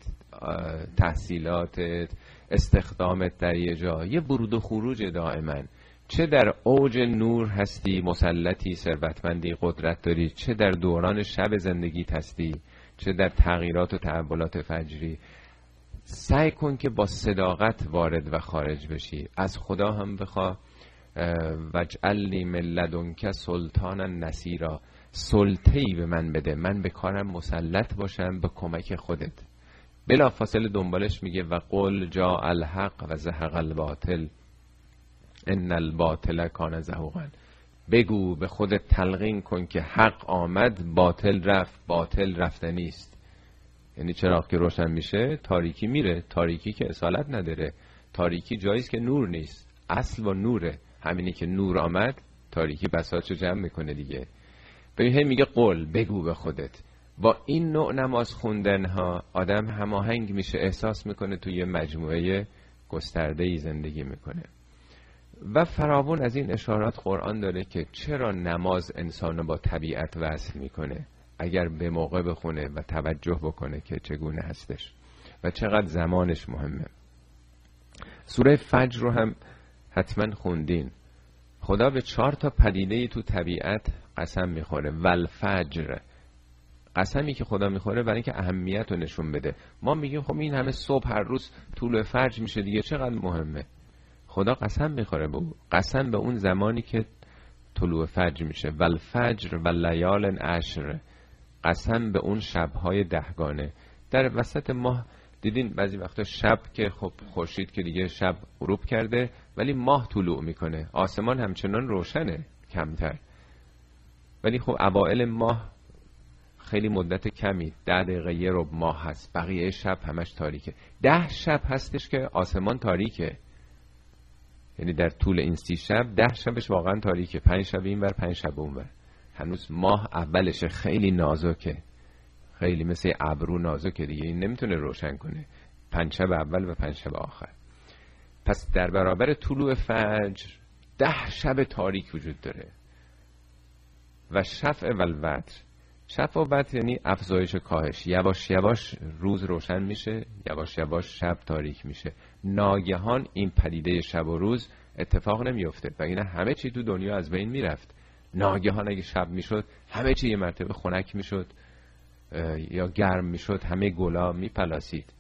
تحصیلاتت، استخدامت در یه جا، یه برود و خروج دائما. چه در اوج نور هستی، مسلطی، ثروتمندی، قدرت داری، چه در دوران شب زندگیت هستی، چه در تغییرات و تحولات فجری. سعی کن که با صداقت وارد و خارج بشی. از خدا هم بخوا واجعل لی من لدنک سلطانا نصیرا، سلطه‌ای به من بده، من به کارم مسلط باشم به کمک خودت. بلا فاصله دنبالش میگه و قل جاء الحق و زهق الباطل ان الباطل کان زهوقا، بگو، به خودت تلقین کن که حق آمد، باطل رفت، باطل رفتنی است. یعنی چراغ که روشن میشه تاریکی میره، تاریکی که اصالت نداره، تاریکی جاییست که نور نیست، اصل با نوره. همینی که نور آمد تاریکی بساطشو جمع میکنه دیگه. ببین میگه قل، بگو به خودت. با این نوع نماز خوندن ها آدم هماهنگ میشه، احساس میکنه توی یه مجموعه گسترده‌ای زندگی میکنه. و فراوان از این اشارات قرآن داره که چرا نماز انسانو با طبیعت وصل میکنه، اگر به موقع بخونه و توجه بکنه که چگونه هستش و چقدر زمانش مهمه. سوره فجر رو هم حتما خوندین. خدا به 4 پدیده تو طبیعت قسم میخوره. والفجر، قسمی که خدا میخوره برای اینکه اهمیت رو نشون بده. ما میگیم خب این همه صبح هر روز طلوع فجر میشه دیگه، چقدر مهمه. خدا قسم میخوره قسم به اون زمانی که طلوع فجر میشه. والفجر واللیال عشر، قسم به اون شبهای 10 در وسط ماه. دیدین بعضی وقتا شب که خب خورشید که دیگه شب غروب کرده ولی ماه طلوع میکنه، آسمان همچنان روشنه کمتر، ولی خب اوائل ماه خیلی مدت کمی، 10 دقیقه یه ربع ماه هست، بقیه شب همش تاریکه. 10 شب هستش که آسمان تاریکه، یعنی در طول این 30 شب 10 شبش واقعا تاریکه، 5 شب این ور 5 شب اون ور. هنوز ماه اولشه، خیلی نازکه، خیلی مثل ابرو نازکه دیگه، این نمیتونه روشن کنه 5 شب اول و 5 شب آخر. پس در برابر طلوع فجر 10 شب تاریک وجود داره. و شفع و الوتر، شفع و وتر یعنی افزایش و کاهش، یواش یواش روز روشن میشه، یواش یواش شب تاریک میشه. ناگهان این پدیده شب و روز اتفاق نمیفته، بگینه همه چی تو دنیا از بین میرفت. ناگهان اگه شب میشد همه چی یه مرتبه خنک میشد یا گرم میشد، همه گلا میپلاسید.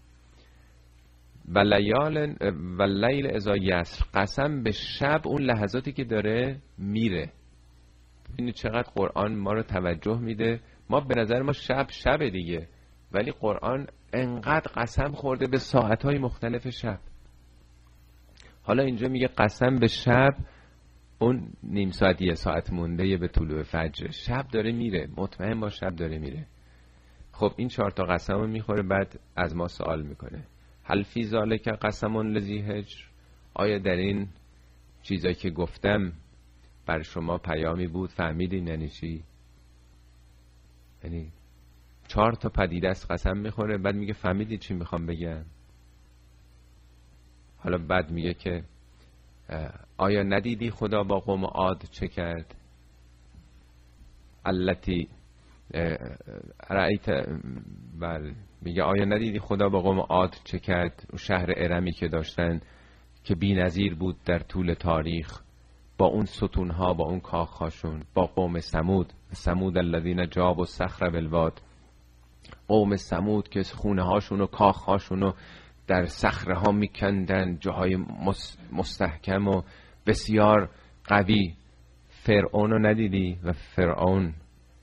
واللیل اذا یسر، قسم به شب اون لحظاتی که داره میره. ببینید چقدر قرآن ما رو توجه میده. ما به نظر ما شب دیگه، ولی قرآن انقدر قسم خورده به ساعتهای مختلف شب. حالا اینجا میگه قسم به شب، اون نیم ساعت یه ساعت مونده به طلوع فجر، شب داره میره، مطمئن با شب داره میره. خب این 4 قسم رو میخوره، بعد از ما سوال میکنه هل فی ذالک قسم لذی هجر، آیا در این چیزایی که گفتم بر شما پیامی بود؟ فهمیدین یعنی چی؟ یعنی 4 تا پدیده است قسم میخوره، بعد میگه فهمیدید چی میخوام بگم؟ حالا بعد میگه که آیا ندیدی خدا با قوم عاد چه کرد؟ التی رأیت، بله میگه آیا ندیدی خدا با قوم عاد چه کرد؟ شهر ارمی که داشتن که بی‌نظیر بود در طول تاریخ، با اون ستونها، با اون کاخهاشون. با قوم ثمود الذین جابوا الصخر بالواد، قوم ثمود که خونه هاشون و کاخ هاشون رو در صخره ها میکندن، جاهای مستحکم و بسیار قوی. فرعون رو ندیدی؟ و فرعون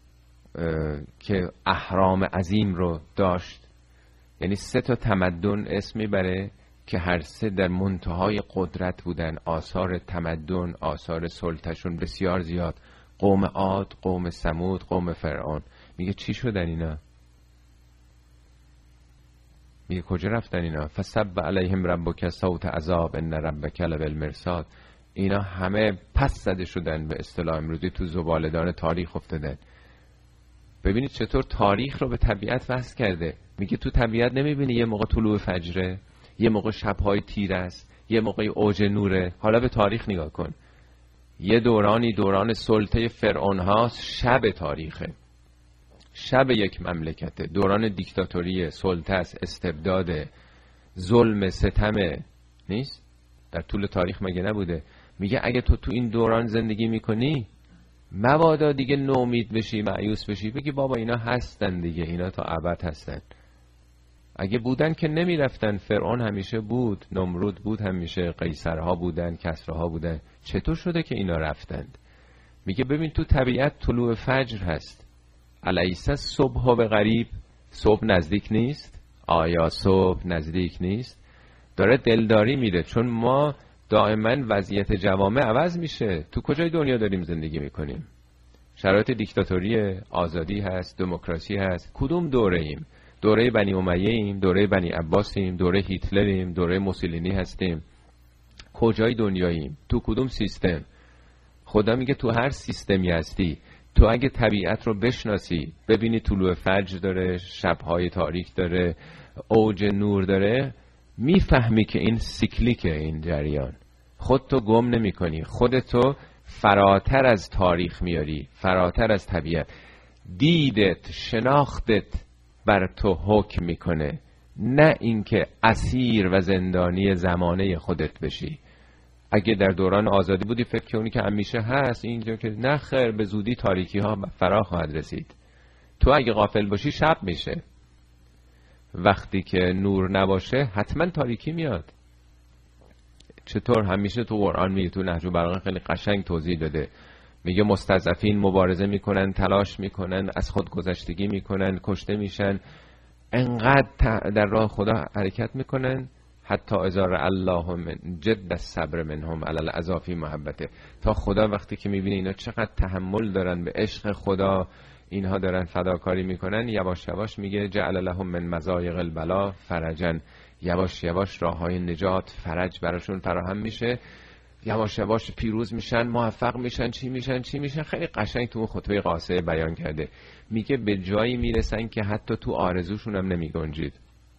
که اهرام عظیم رو داشت. یعنی 3 تا تمدن اسم میبره که هر 3 در منتهای قدرت بودن، آثار تمدن، آثار سلطه‌شون بسیار زیاد. قوم عاد، قوم ثمود، قوم فرعون. میگه چی شدن اینا؟ میگه کجا رفتن اینا؟ فصب علیهم ربک صوت عذاب ان ربک لبالمرصاد. اینا همه پس زده شدن، به اصطلاح امروزی تو زباله‌دان تاریخ افتادن. ببینید چطور تاریخ رو به طبیعت وصل کرده. میگه تو طبیعت نمیبینی یه موقع طلوع فجره، یه موقع شب‌های تیره است، یه موقع اوج نوره. حالا به تاریخ نگاه کن، یه دورانی دوران سلطه فرعون هاست، شب تاریخه، شب یک مملکته، دوران دیکتاتوری، سلطه است، استبداد، ظلم، ستم نیست؟ در طول تاریخ مگه نبوده؟ میگه اگه تو این دوران زندگی میکنی، مبادا دیگه نومید بشی، مایوس بشی، بگی بابا اینا هستن دیگه، اینا تا ابد هستن. اگه بودن که نمیرفتن. فرعون همیشه بود، نمرود بود همیشه، قیصرها بودن، کسراها بودن. چطور شده که اینا رفتند؟ میگه ببین تو طبیعت طلوع فجر هست. الیس صبح به غریب، صبح نزدیک نیست؟ آیا صبح نزدیک نیست؟ داره دلداری میده، چون ما دائما وضعیت جوامع عوض میشه. تو کجای دنیا داریم زندگی میکنیم؟ شرایط دیکتاتوری، آزادی هست، دموکراسی هست. کدوم دوره ایم؟ دوره بنی امیه ایم؟ دوره بنی عباسیم؟ دوره هیتلریم؟ دوره موسولینی هستیم؟ کجای دنیاییم؟ تو کدوم سیستم؟ خدا میگه تو هر سیستمی هستی، تو اگه طبیعت رو بشناسی، ببینی طلوع فجر داره، شبهای تاریک داره، اوج نور داره، میفهمی که این سیکلیکه، این جریان. خودتو گم نمی کنی، خودتو فراتر از تاریخ میاری، فراتر از طبیعت. دیدت، شناختت بر تو حکم میکنه، نه اینکه اسیر و زندانی زمانه خودت بشی. اگه در دوران آزادی بودی فکر کنی که همیشه هست اینجا، که نه خیر، به زودی تاریکی ها فرا خواهد رسید. تو اگه غافل باشی شب میشه. وقتی که نور نباشه حتما تاریکی میاد. چطور؟ همیشه تو قرآن میگه، تو نهج البلاغه خیلی قشنگ توضیح داده. میگه مستضعفین مبارزه میکنن، تلاش میکنن، از خود گذشتگی میکنن، کشته میشن، انقدر در راه خدا حرکت میکنن حتی اذا رأى الله من جد الصبر منهم علی العذاب فی محبته، تا خدا وقتی که میبینه اینا چقدر تحمل دارن به عشق خدا، اینها دارن فداکاری میکنن، یواش یواش میگه جعل لهم من مضایق البلا فرجا، یواش یواش راههای نجات، فرج براشون فراهم میشه، یواش یواش پیروز میشن، موفق میشن، چی میشن. خیلی قشنگ تو خطبه قاصه بیان کرده. میگه به جایی میرسن که حتی تو آرزوشون هم نمیگنجید.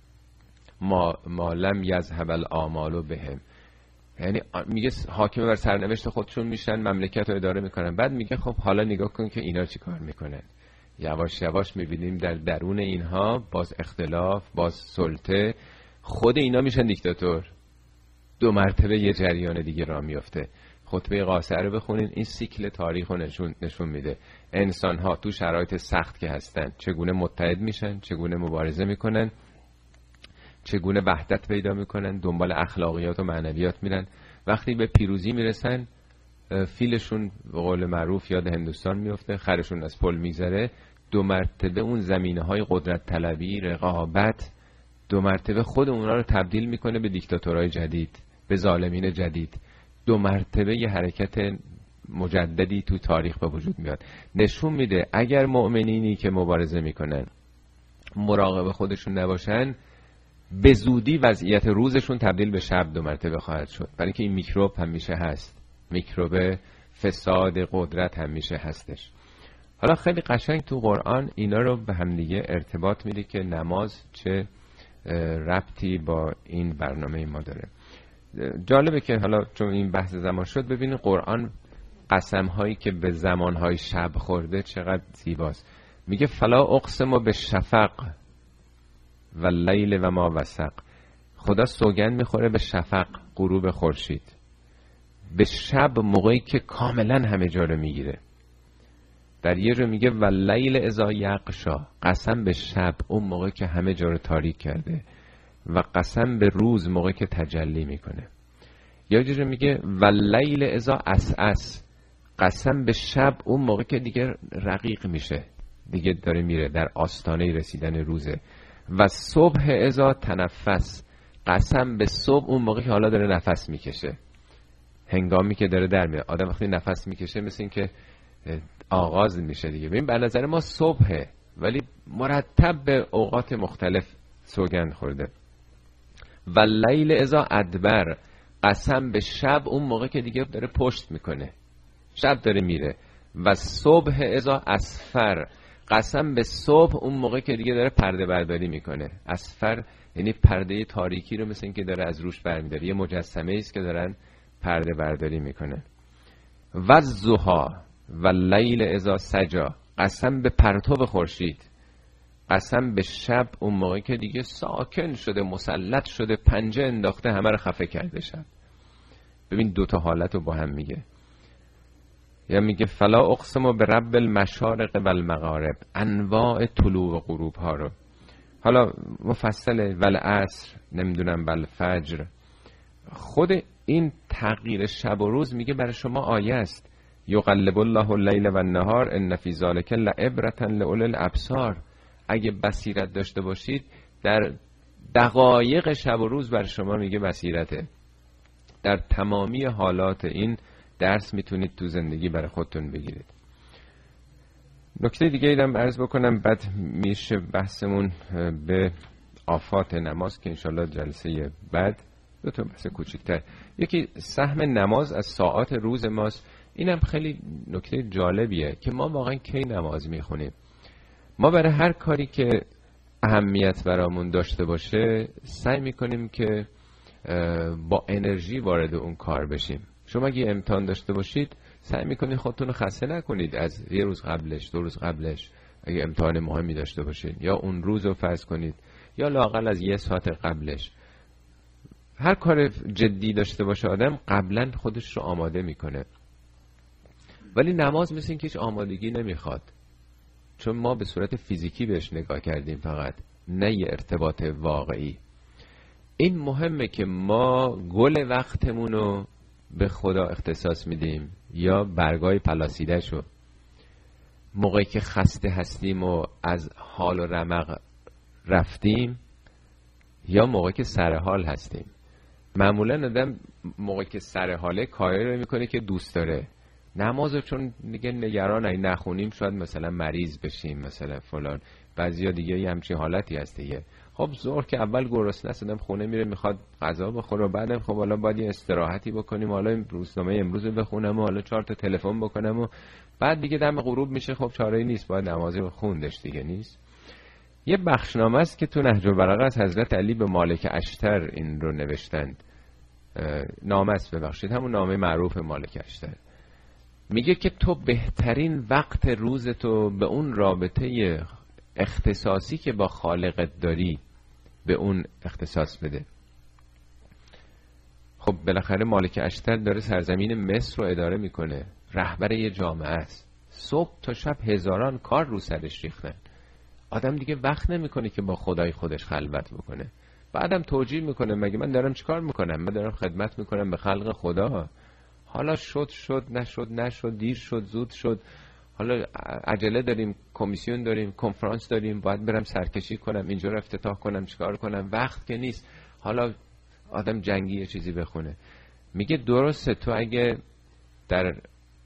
ما لم یذهب الآمال بهم، یعنی میگه حاکم بر سرنوشت خودشون میشن، مملکت رو اداره میکنن. بعد میگه خب حالا نگاه کن که اینا چی کار میکنن. یواش یواش میبینیم در درون اینها باز اختلاف، باز سلطه، خود اینا میشن دیکتاتور. 2 مرتبه یه جریان دیگه راه میفته. خطبه قاصه رو بخونین، این سیکل تاریخ رو نشون میده. انسان ها تو شرایط سخت که هستن چگونه متحد میشن، چگونه مبارزه میکنن، چگونه وحدت پیدا میکنن، دنبال اخلاقیات و معنویات میرن. وقتی به پیروزی میرسن، فیلشون به قول معروف یاد هندوستان میفته، خرشون از پل میگذره. 2 مرتبه اون زمینه های قدرت طلبی، رقابت، 2 مرتبه خود اونا رو تبدیل میکنه به دیکتاتورهای جدید، به ظالمین جدید. 2 مرتبه یه حرکت مجددی تو تاریخ به وجود میاد. نشون میده اگر مؤمنینی که مبارزه میکنن مراقب خودشون نباشن، به زودی وضعیت روزشون تبدیل به شب 2 مرتبه خواهد شد، برای اینکه این میکروب همیشه هست، میکروب فساد قدرت همیشه هستش. حالا خیلی قشنگ تو قرآن اینا رو به همدیگه ارتباط میده که نماز چه ربطی با این برنامه ما داره. جالبه که حالا چون این بحث زمان شد، ببینید قرآن قسم هایی که به زمان های شب خورده چقدر زیباست. میگه فلا اقسم به شفق و لیل و ما وسق. خدا سوگند میخوره به شفق، غروب خورشید، به شب موقعی که کاملا همه جا رو میگیره. در یه جا میگه و لیل اذا یغشا، قسم به شب اون موقعی که همه جا رو تاریک کرده، و قسم به روز موقعی که تجلی میکنه. یا جا میگه و لیل اذا عسعس، قسم به شب اون موقعی که دیگه رقیق میشه، دیگه داره میره در آستانه رسیدن روزه. و صبح اذا تنفس، قسم به صبح اون موقعی که حالا داره نفس میکشه، هنگامی که داره در میاد. آدم وقتی نفس میکشه مثل این که آغاز میشه دیگه. ببین به نظر ما صبحه، ولی مرتب به اوقات مختلف سوگند خورده. و لیل اذا ادبر، قسم به شب اون موقع که دیگه داره پشت میکنه، شب داره میره. و صبح اذا اسفر، قسم به صبح اون موقع که دیگه داره پرده برداری میکنه. اسفر یعنی پرده تاریکی رو مثل این که داره از روش برمیداره، یه مجسمه ایست که دارن پرده برداری میکنه. و الضحی و لیل اذا سجا، قسم به پرتو خورشید، قسم به شب اون موقعی که دیگه ساکن شده، مسلط شده، پنجه انداخته، همه رو خفه کرده شب. ببین 2 تا حالت رو با هم میگه. یا میگه فلا اقسم به رب المشارق و المغارب، انواع طلوع و غروب ها رو. حالا مفصله والعصر، نمیدونم بالفجر. خود این تغییر شب و روز میگه برای شما آیه است. یقلب الله اللیل و النهار ان فی ذلک لعبرة لاولی الابصار. اگه بصیرت داشته باشید، در دقایق شب و روز برای شما میگه بصیرته. در تمامی حالات این درس میتونید تو زندگی برای خودتون بگیرید. نکته دیگه ایدم عرض بکنم، بعد میشه بحثمون به آفات نماز که انشالله جلسه بعد 2 تا بحث کوچکتر. یکی سهم نماز از ساعات روز ماست. اینم خیلی نکته جالبیه که ما واقعا کی نماز میخونیم. ما برای هر کاری که اهمیت برامون داشته باشه سعی میکنیم که با انرژی وارد اون کار بشیم. شما اگه امتحان داشته باشید سعی میکنید خودتون رو خسته نکنید از 1 روز قبلش 2 روز قبلش، اگه امتحان مهمی داشته باشید، یا اون روز رو فرض کنید، یا لااقل از 1 ساعت قبلش. هر کار جدی داشته باشه آدم قبلا خودش رو آماده میکنه. ولی نماز مثل این که هیچ آمادگی نمیخواد، چون ما به صورت فیزیکی بهش نگاه کردیم فقط، نه یه ارتباط واقعی. این مهمه که ما گل وقتمون رو به خدا اختصاص میدیم یا برگای پلاسیده شو. موقعی که خسته هستیم و از حال و رمق رفتیم، یا موقعی که سرحال هستیم. معمولا آدم موقعی که سرحاله کاری رو میکنه که دوست داره. نمازو چون دیگه نگران نخونیم شاید مثلا مریض بشیم، مثلا فلان. بعضیا دیگه یه همچین حالتی هست دیگه. خب ظهر که اول گرسنه است، آدم خونه میره میخواد غذا بخوره، و بعدم خب حالا باید یه استراحتی بکنیم، حالا روزنامه امروز رو بخونم و حالا 4 تا تلفن بکنم، و بعد دیگه دم غروب میشه. خب چاره‌ای نیست، باید نمازی خوندش دیگه نیست. یه بخشنامه است که تو نهج البلاغه از حضرت علی به مالک اشتر این رو نوشتند. نامه است، ببخشید، همون نامه معروف مالک اشتر. میگه که تو بهترین وقت روزتو به اون رابطه اختصاصی که با خالقت داری به اون اختصاص بده. خب بالاخره مالک اشتر داره سرزمین مصر رو اداره میکنه، رهبر یه جامعه است. صبح تا شب هزاران کار رو سرش ریختن. آدم دیگه وقت نمیکنه که با خدای خودش خلوت بکنه. بعدم توجیه میکنه، مگه من دارم چیکار میکنم؟ من دارم خدمت میکنم به خلق خدا. حالا شد نشد، دیر شد زود شد، حالا عجله داریم، کمیسیون داریم، کنفرانس داریم، باید برم سرکشی کنم، اینجا رو افتتاح کنم، چیکار کنم، وقت که نیست. حالا آدم جنگی یه چیزی بخونه. میگه درسته تو اگه در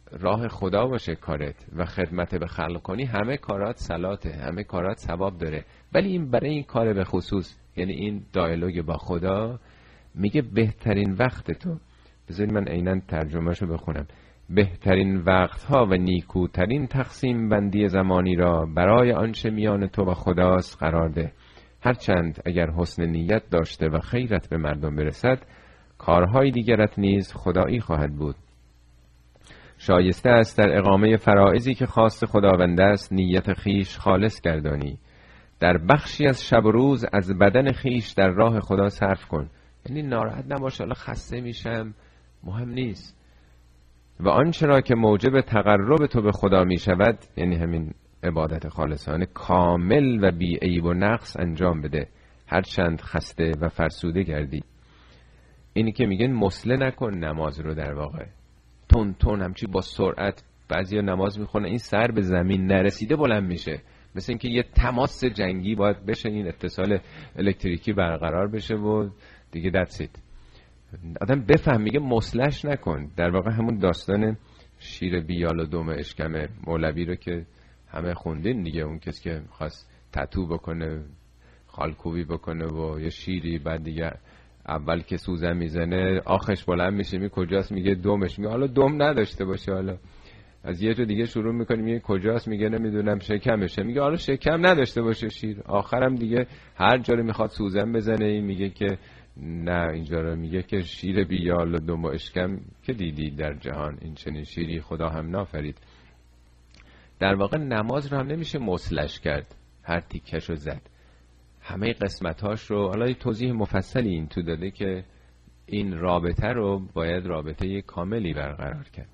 راه خدا باشه کارت و خدمت به خلق کنی، همه کارات صلاته، همه کارات ثواب داره. ولی این برای این کار به خصوص، یعنی این دیالوگ با خدا، میگه بهترین وقت تو، بذارید من عیناً ترجمهشو بخونم، بهترین وقتها و نیکوترین تقسیم بندی زمانی را برای آنچه میان تو و خداست قرار ده. هرچند اگر حسن نیت داشته و خیرت به مردم برسد، کارهای دیگرت نیز خدایی خواهد بود. شایسته است در اقامه فرائضی که خواست خداوند است نیت خیش خالص گردانی. در بخشی از شب و روز از بدن خیش در راه خدا صرف کن. یعنی ناراحت نباش حالا خسته میشم، مهم نیست. و آنچه را که موجب تقرب تو به خدا می شود، یعنی همین عبادت خالصانه کامل و بی عیب و نقص انجام بده، هرچند خسته و فرسوده گردی. اینی که میگن مسله نکن نماز رو، در واقع تون همچی با سرعت بعضیا نماز میخونه این سر به زمین نرسیده بلند میشه، مثل اینکه یه تماس جنگی باید بشه، این اتصال الکتریکی برقرار بشه و دیگه دستید آدم بفهم. میگه مسلش نکن، در واقع همون داستان شیر بیال و دم اشکم مولوی رو که همه خوندین دیگه، اون کسی که خواست تتو بکنه، خالکوبی بکنه و یه شیری، بعد دیگه اول که سوزن میزنه آخش بلند میشه، می کجاست؟ میگه دمش. میگه حالا دم نداشته باشه، حالا از یه جو دیگه شروع میکنیم، میگه کجاست؟ میگه نمیدونم شکمشه. میگه حالا شکم نداشته باشه شیر. آخرم دیگه هر جا رو میخواد سوزن بزنه، این میگه که نه، اینجا رو میگه که شیر بیال و دم و اشکم که دیدی در جهان، این چنین شیری خدا هم نافرید. در واقع نماز رو هم نمیشه مسلش کرد، هر تیکشو زد، همه قسمتاش رو. حالا توضیح مفصلی این تو داده که این رابطه رو باید رابطه کاملی برقرار کرد.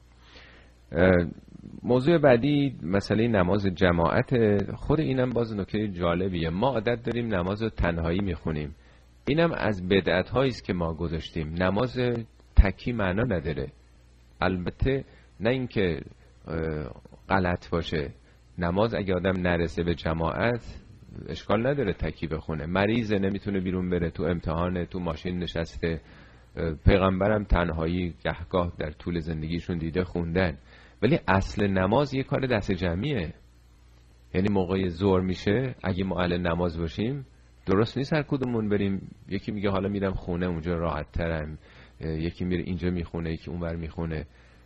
موضوع بعدی مسئله نماز جماعت. خود اینم باز نکته جالبیه. ما عادت داریم نماز رو تنهایی میخونیم، اینم از بدعت هایی است که ما گذاشتیم. نماز تکی معنا نداره، البته نه اینکه غلط باشه. نماز اگه آدم نرسه به جماعت اشکال نداره تکی بخونه، مریضه نمیتونه بیرون بره، تو امتحانه، تو ماشین نشسته. پیغمبرم تنهایی گهگاه در طول زندگیشون دیده خوندن. ولی اصل نماز یه کار دست جمعیه. یعنی موقع ظهر میشه اگه ما اهل نماز باشیم، درست نیست هر کدومون بریم، یکی میگه حالا میرم خونه اونجا راحت ترم، یکی میره اینجا میخونه، یکی اونور میخونه.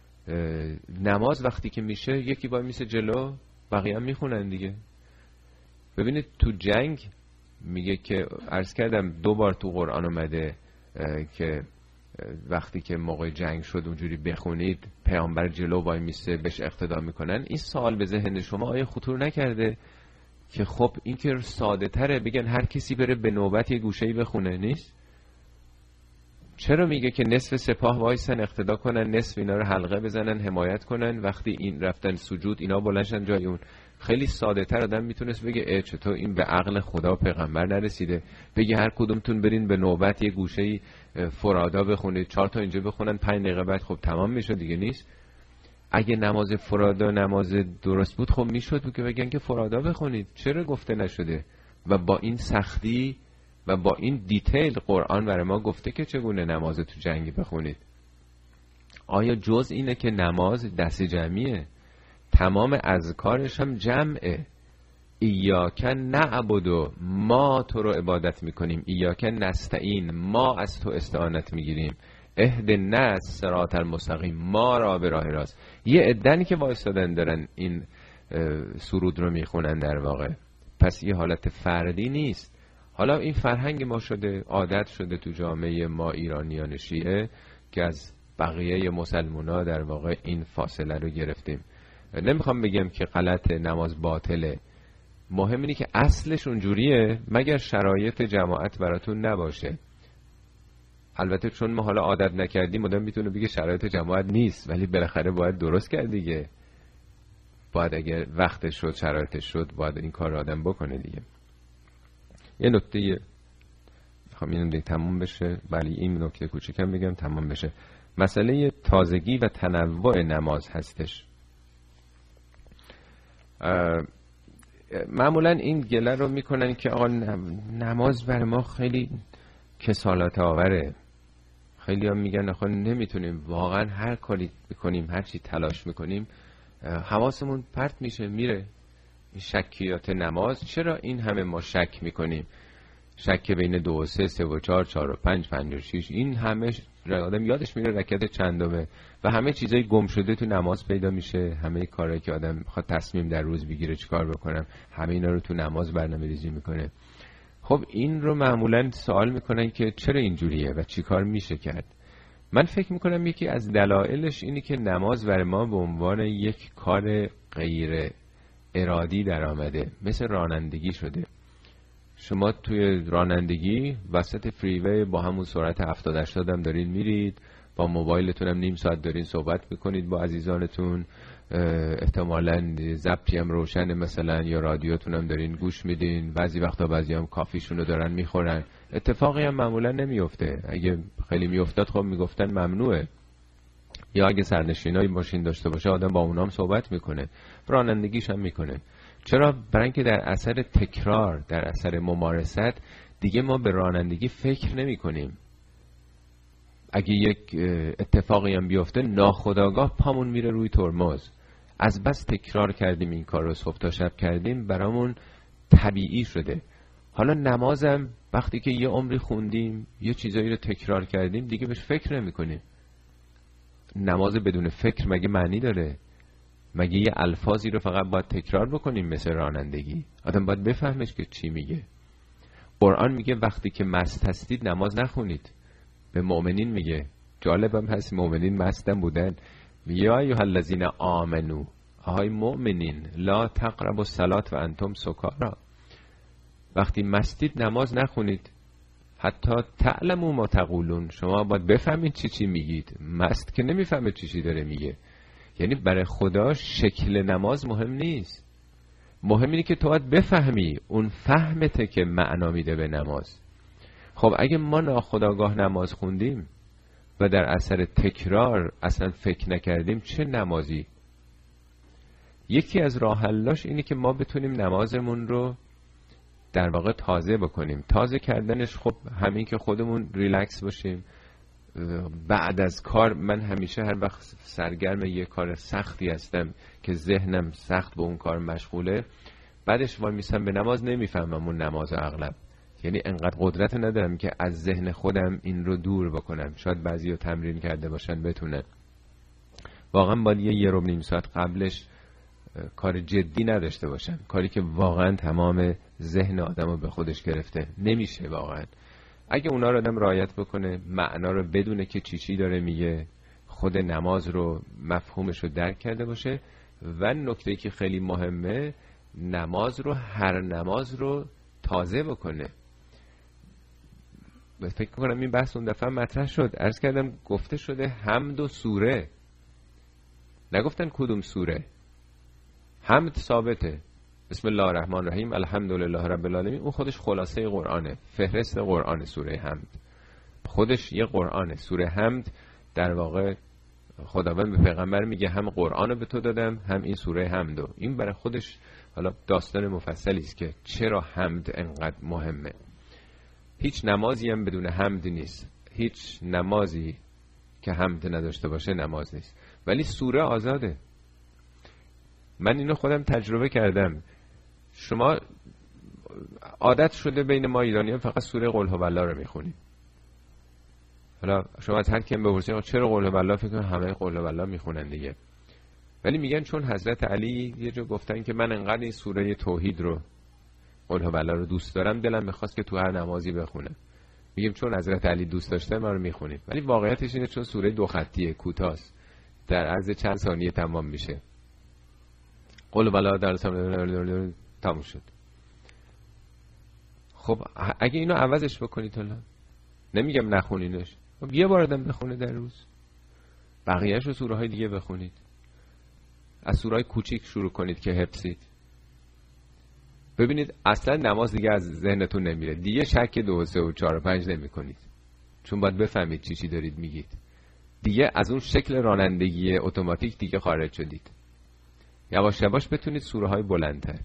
نماز وقتی که میشه یکی باید میشه جلو، بقیه هم میخونن دیگه. ببینید تو جنگ میگه که عرض کردم 2 بار تو قرآن اومده که وقتی که موقع جنگ شد اونجوری بخونید پیامبر جلو وای میسته بهش اقتدا میکنن. این سوال به ذهن شما آیا خطور نکرده که خب این که ساده تره بگن هر کسی بره به نوبت یه گوشه‌ای بخونه؟ نیست؟ چرا میگه که نصف سپاه وایسن اقتدا کنن، نصف اینا رو حلقه بزنن حمایت کنن، وقتی این رفتن سجود اینا بلنشن جای اون؟ خیلی ساده تر آدم میتونست بگه چطور این به عقل خدا پیغمبر نرسیده، بگه هر کدومتون برین به نوبت یه گوشه‌ای فرادا بخونید، 4 تا اینجا بخونن 5 دقیقه بعد خب تمام میشه دیگه. نیست؟ اگه نماز فرادا نماز درست بود خب میشد که بگن که فرادا بخونید، چرا گفته نشده؟ و با این سختی و با این دیتیل قرآن برای ما گفته که چگونه نماز تو جنگی بخونید. آیا جز اینه که نماز دست جمعیه؟ تمام اذکارش هم جمعه. ایاک نعبد، ما تو رو عبادت میکنیم، ایاک نستعین، ما از تو استعانت میگیریم، اهدنا الصراط المستقیم، ما را به راه راست. یه عده‌ای که وایسادن دارن این سرود رو میخونن در واقع. پس یه حالت فردی نیست. حالا این فرهنگ ما شده، عادت شده تو جامعه ما ایرانیان شیعه که از بقیه مسلمونا در واقع این فاصله رو گرفتیم. نمیخوام بگم که غلط، نماز باطله، مهم اینه که اصلش اونجوریه مگر شرایط جماعت براتون نباشه. البته چون ما حالا عادت نکردیم آدم میتونه بگه شرایط جماعت نیست، ولی بالاخره باید درست کرد دیگه. باید اگر وقتش شد شرایطش شد باید این کار رو آدم بکنه دیگه. یه نکته میخوام این دیگه تموم بشه، ولی این نکته کوچیکم بگم تموم بشه. مسئله تازگی و تنوع نماز هستش. معمولا این گله رو میکنن که آقا نماز برای ما خیلی کسالت آوره، خیلی هم میگن آخه نمیتونیم، واقعا هر کاری بکنیم، هر چی تلاش میکنیم حواسمون پرت میشه میره. این شکیات نماز، چرا این همه ما شک میکنیم؟ شک بین 2 و 3، 3 و 4، 4 و 5، 5 و 6، این همه آدم یادش میره رکعت چندمه و همه چیزای گم شده تو نماز پیدا میشه. همه کارهایی که آدم میخواد تصمیم در روز بگیره چیکار بکنم، همه اینا رو تو نماز برنامه‌ریزی میکنه. خب این رو معمولا سوال میکنن که چرا اینجوریه و چیکار میشه کرد. من فکر میکنم یکی از دلایلش اینی که نماز برای ما به عنوان یک کار غیر ارادی در آمده، مثل رانندگی شده. شما توی رانندگی وسط فریوی با همون سرعت 70-80 هم دارین میرید، با موبایلتون هم نیم ساعت دارین صحبت میکنید با عزیزانتون، احتمالاً ضبطی هم روشن مثلا، یا رادیوتون هم دارین گوش میدین، بعضی وقتا بعضی هم کافیشون رو دارن میخورن. اتفاقی هم معمولا نمیفته. اگه خیلی میافتاد خب میگفتن ممنوعه. یا اگه سرنشینای ماشین داشته باشه آدم با اونام صحبت میکنه، رانندگیش هم میکنه. چرا؟ برای اینکه در اثر تکرار، در اثر ممارست دیگه ما به رانندگی فکر نمی کنیم. اگه یک اتفاقی هم بیفته ناخودآگاه پامون میره روی ترمز. از بس تکرار کردیم این کار رو، صبح تا شب کردیم، برامون طبیعی شده. حالا نمازم وقتی که یه عمری خوندیم، یه چیزایی رو تکرار کردیم، دیگه بهش فکر نمی کنیم. نماز بدون فکر مگه معنی داره؟ مگه یه الفاظی رو فقط باید تکرار بکنیم مثل رانندگی؟ آدم باید بفهمش که چی میگه. قرآن میگه وقتی که مست هستید نماز نخونید. به مؤمنین میگه. جالبم هست مؤمنین مستن بودن. یا ایها الذین آمنو، آهای مؤمنین، لا تقربوا الصلاة و انتم سکارا. وقتی مستید نماز نخونید حتی تعلموا ما تقولون. شما باید بفهمید چی میگید. مست که نمیفهمه چی داره میگه. یعنی برای خدا شکل نماز مهم نیست، مهم اینه که تو باید بفهمی. اون فهمته که معنا میده به نماز. خب اگه ما ناخودآگاه نماز خوندیم و در اثر تکرار اصلا فکر نکردیم، چه نمازی؟ یکی از راه حلاش اینه که ما بتونیم نمازمون رو در واقع تازه بکنیم. تازه کردنش خب همین که خودمون ریلکس باشیم. بعد از کار من همیشه هر وقت سرگرم یه کار سختی هستم که ذهنم سخت به اون کار مشغوله، بعدش وای میسم به نماز، نمیفهمم اون نماز اغلب. یعنی انقدر قدرت ندارم که از ذهن خودم این رو دور بکنم. شاید بعضی رو تمرین کرده باشن بتونن. واقعا باید یه رو نیم ساعت قبلش کار جدی نداشته باشن، کاری که واقعا تمام ذهن آدم رو به خودش گرفته. نمیشه واقعا. اگه اونا رو آدم رعایت بکنه، معنا رو بدونه که چی داره میگه، خود نماز رو مفهومش رو درک کرده باشه. و نکته که خیلی مهمه، نماز رو، هر نماز رو تازه بکنه. فکر کنم این بحث اون دفعه مطرح شد، عرض کردم گفته شده حمد و سوره، نگفتن کدوم سوره. حمد ثابته، بسم الله الرحمن الرحیم الحمدلله رب العالمین، اون خودش خلاصه قرآنه، فهرست قرآن. سوره حمد خودش یه قرآنه. سوره حمد در واقع خداوند به پیغمبر میگه هم قرآن رو به تو دادم، هم این سوره حمدو. این برای خودش حالا داستان مفصلی است که چرا حمد انقدر مهمه. هیچ نمازی هم بدون حمد نیست. هیچ نمازی که حمد نداشته باشه نماز نیست. ولی سوره آزاده. من اینو خودم تجربه کردم. شما عادت شده بین ما ایرانیان فقط سوره قل هو الله رو میخونیم. حالا شما از هر کیم بپرسید چرا قل هو الله، فکر کنم همه قل هو الله میخونن دیگه. ولی میگن چون حضرت علی یه جا گفتن که من انقدر این سوره توحید رو، قل هو الله رو دوست دارم، دلم میخواست که تو هر نمازی بخونم. میگیم چون حضرت علی دوست داشته ما رو میخونیم. ولی واقعیتش اینه چون سوره 2 خطیه، کوتاست، در عرض چند ثانیه تمام میشه. قل هو الله در تموم شد. خب اگه اینو عوضش بکنید، حالا نمیگم نخونینش، یه بار آدم بخونه در روز، بقیه‌اشو سوره های دیگه بخونید. از سوره های کوچیک شروع کنید که حفظید. ببینید اصلا نماز دیگه از ذهنتون نمیره. دیگه شک 2 و 3 و 4 و 5 نمی کنید، چون باید بفهمید چی دارید میگید. دیگه از اون شکل رانندگی اتوماتیک دیگه خارج شدید. یواش یواش بتونید سوره های بلندتر.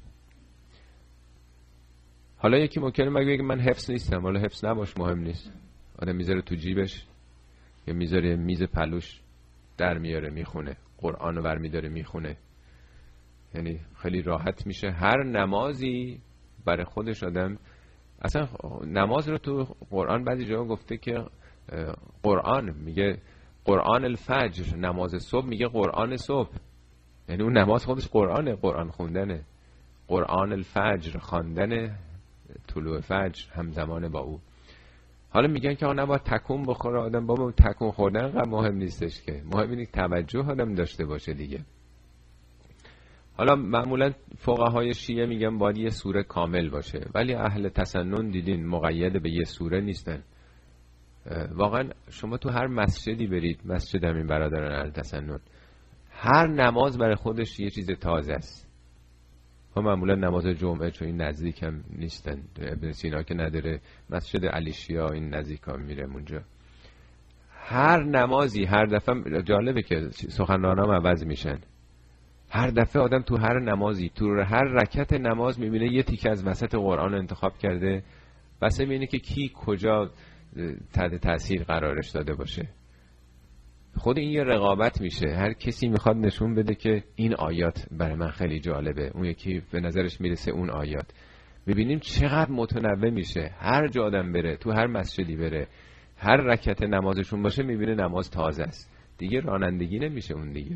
حالا یکی ممکنه مگه بگه من حفظ نیستم. حالا حفظ نباش، مهم نیست. آدم میذاره تو جیبش، که میذاره میز پلوش در میاره میخونه، قرآن رو برمیداره میخونه. یعنی خیلی راحت میشه. هر نمازی برای خودش آدم، اصلا نماز رو تو قرآن بعضی جا گفته که قرآن میگه قرآن الفجر، نماز صبح میگه قرآن صبح، یعنی اون نماز خودش قرآنه، قرآن خوندنه. قرآن الفجر، خواندن طلوع فجر همزمان با او. حالا میگن که آقا نباید تکون بخوره آدم. بابا تکون خوردن انقدر مهم نیستش که، مهم اینه توجه آدم داشته باشه دیگه. حالا معمولا فقهای شیعه میگن باید یه سوره کامل باشه، ولی اهل تسنن دیدین مقید به یه سوره نیستن. واقعا شما تو هر مسجدی برید، مسجد همین برادران اهل تسنن، هر نماز برای خودش یه چیز تازه است. ما معمولا نماز جمعه چون این نزدیک هم نیستن، ابن سینا که نداره، مسجد علی شیا این نزدیک ها میرم اونجا. هر نمازی هر دفعه جالبه که سخنرانام عوض میشن. هر دفعه آدم تو هر نمازی، تو هر رکعت نماز میبینه یه تیکه از وسط قرآن انتخاب کرده، بس میبینه که کی کجا تحت تاثیر قرارش داده باشه. خود این یه رقابت میشه، هر کسی میخواد نشون بده که این آیات برای من خیلی جالبه، اون یکی به نظرش میرسه اون آیات. میبینیم چقدر متنوع میشه. هر جا آدم بره، تو هر مسجدی بره، هر رکعت نمازشون باشه میبینه نماز تازه است دیگه، رانندگی نمیشه اون دیگه.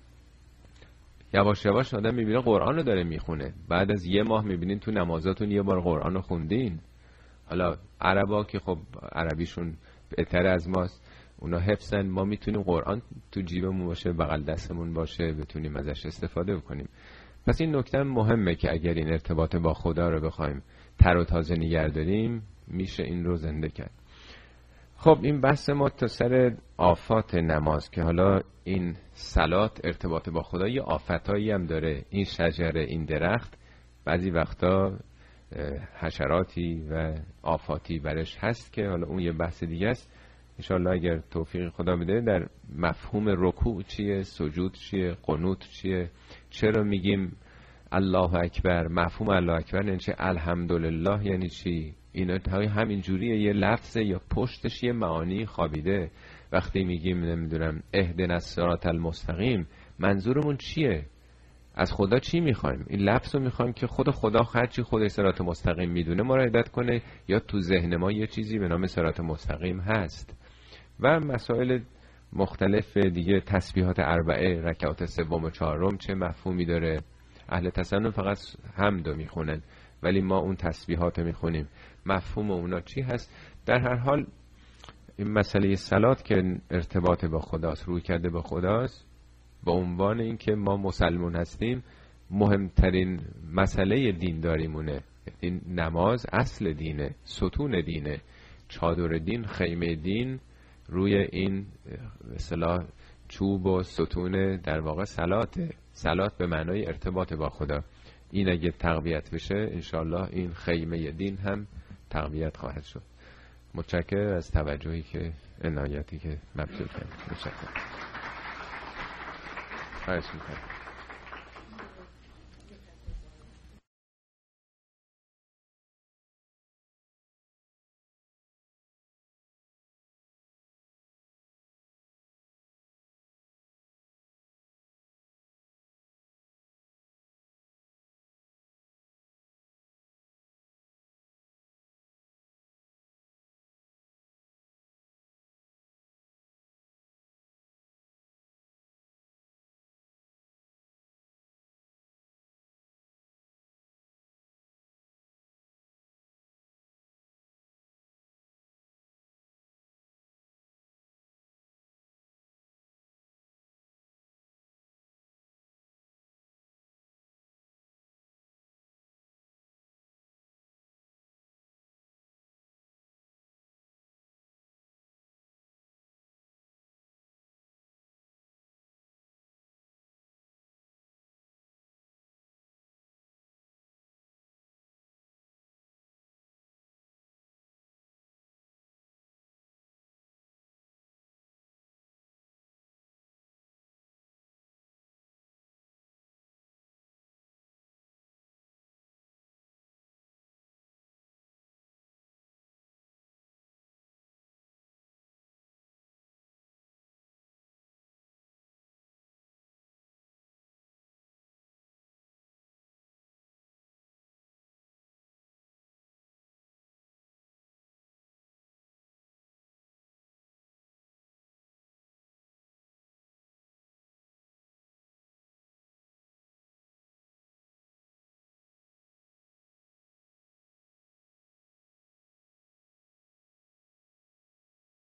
یواش یواش آدم میبینه قرآن رو داره میخونه. بعد از یه ماه میبینین تو نمازاتون یه بار قرآن رو خوندین. حالا عربا که خب عربیشون بهتر از ماست، اونا حفظن، ما میتونیم قرآن تو جیبمون باشه، بغل دستمون باشه، بتونیم ازش استفاده بکنیم. پس این نکته مهمه که اگر این ارتباط با خدا رو بخوایم تر و تازه نگه داریم، میشه این رو زنده کرد. خب این بحث ما تا سر آفات نماز، که حالا این صلات ارتباط با خدا یه آفتایی هم داره. این شجره، این درخت بعضی وقتا حشراتی و آفاتی برش هست که حالا اون یه بحث دیگه است. انشاءالله اگر توفیق خدا بده در مفهوم رکوع چیه، سجود چیه، قنوت چیه، چرا میگیم الله اکبر، مفهوم الله اکبر یعنی چی، الحمدلله یعنی چی، اینا همین جوریه، یه لفظه یا پشتش یه معانی خوابیده. وقتی میگیم نمیدونم اهدنا الصراط المستقیم، منظورمون چیه؟ از خدا چی میخوایم؟ این لفظ رو میخوایم که خدا هرچی خودش صراط مستقیم میدونه ما را هدایت کنه، یا تو ذهن ما یه چیزی به نام صراط مستقیم هست. و مسائل مختلف دیگه، تسبیحات اربعه، رکعات سوم و چهارم چه مفهومی داره؟ اهل تسنن فقط حمد رو میخونن، ولی ما اون تسبیحات رو میخونیم، مفهوم اونا چی هست؟ در هر حال این مسئله صلات که ارتباط با خداست، روی کرده با خداست، با عنوان این که ما مسلمون هستیم، مهمترین مسئله دینداریمونه. این نماز اصل دینه، ستون دینه، چادر دین، خیمه دین روی این اصطلاح چوب و ستون در واقع صلاته. صلات به معنای ارتباط با خدا. این اگه تقویت بشه انشالله این خیمه دین هم تقویت خواهد شد. متشکرم از توجهی که، عنایتی که مبذول کردید. متشکرم. خواهش می‌کنم.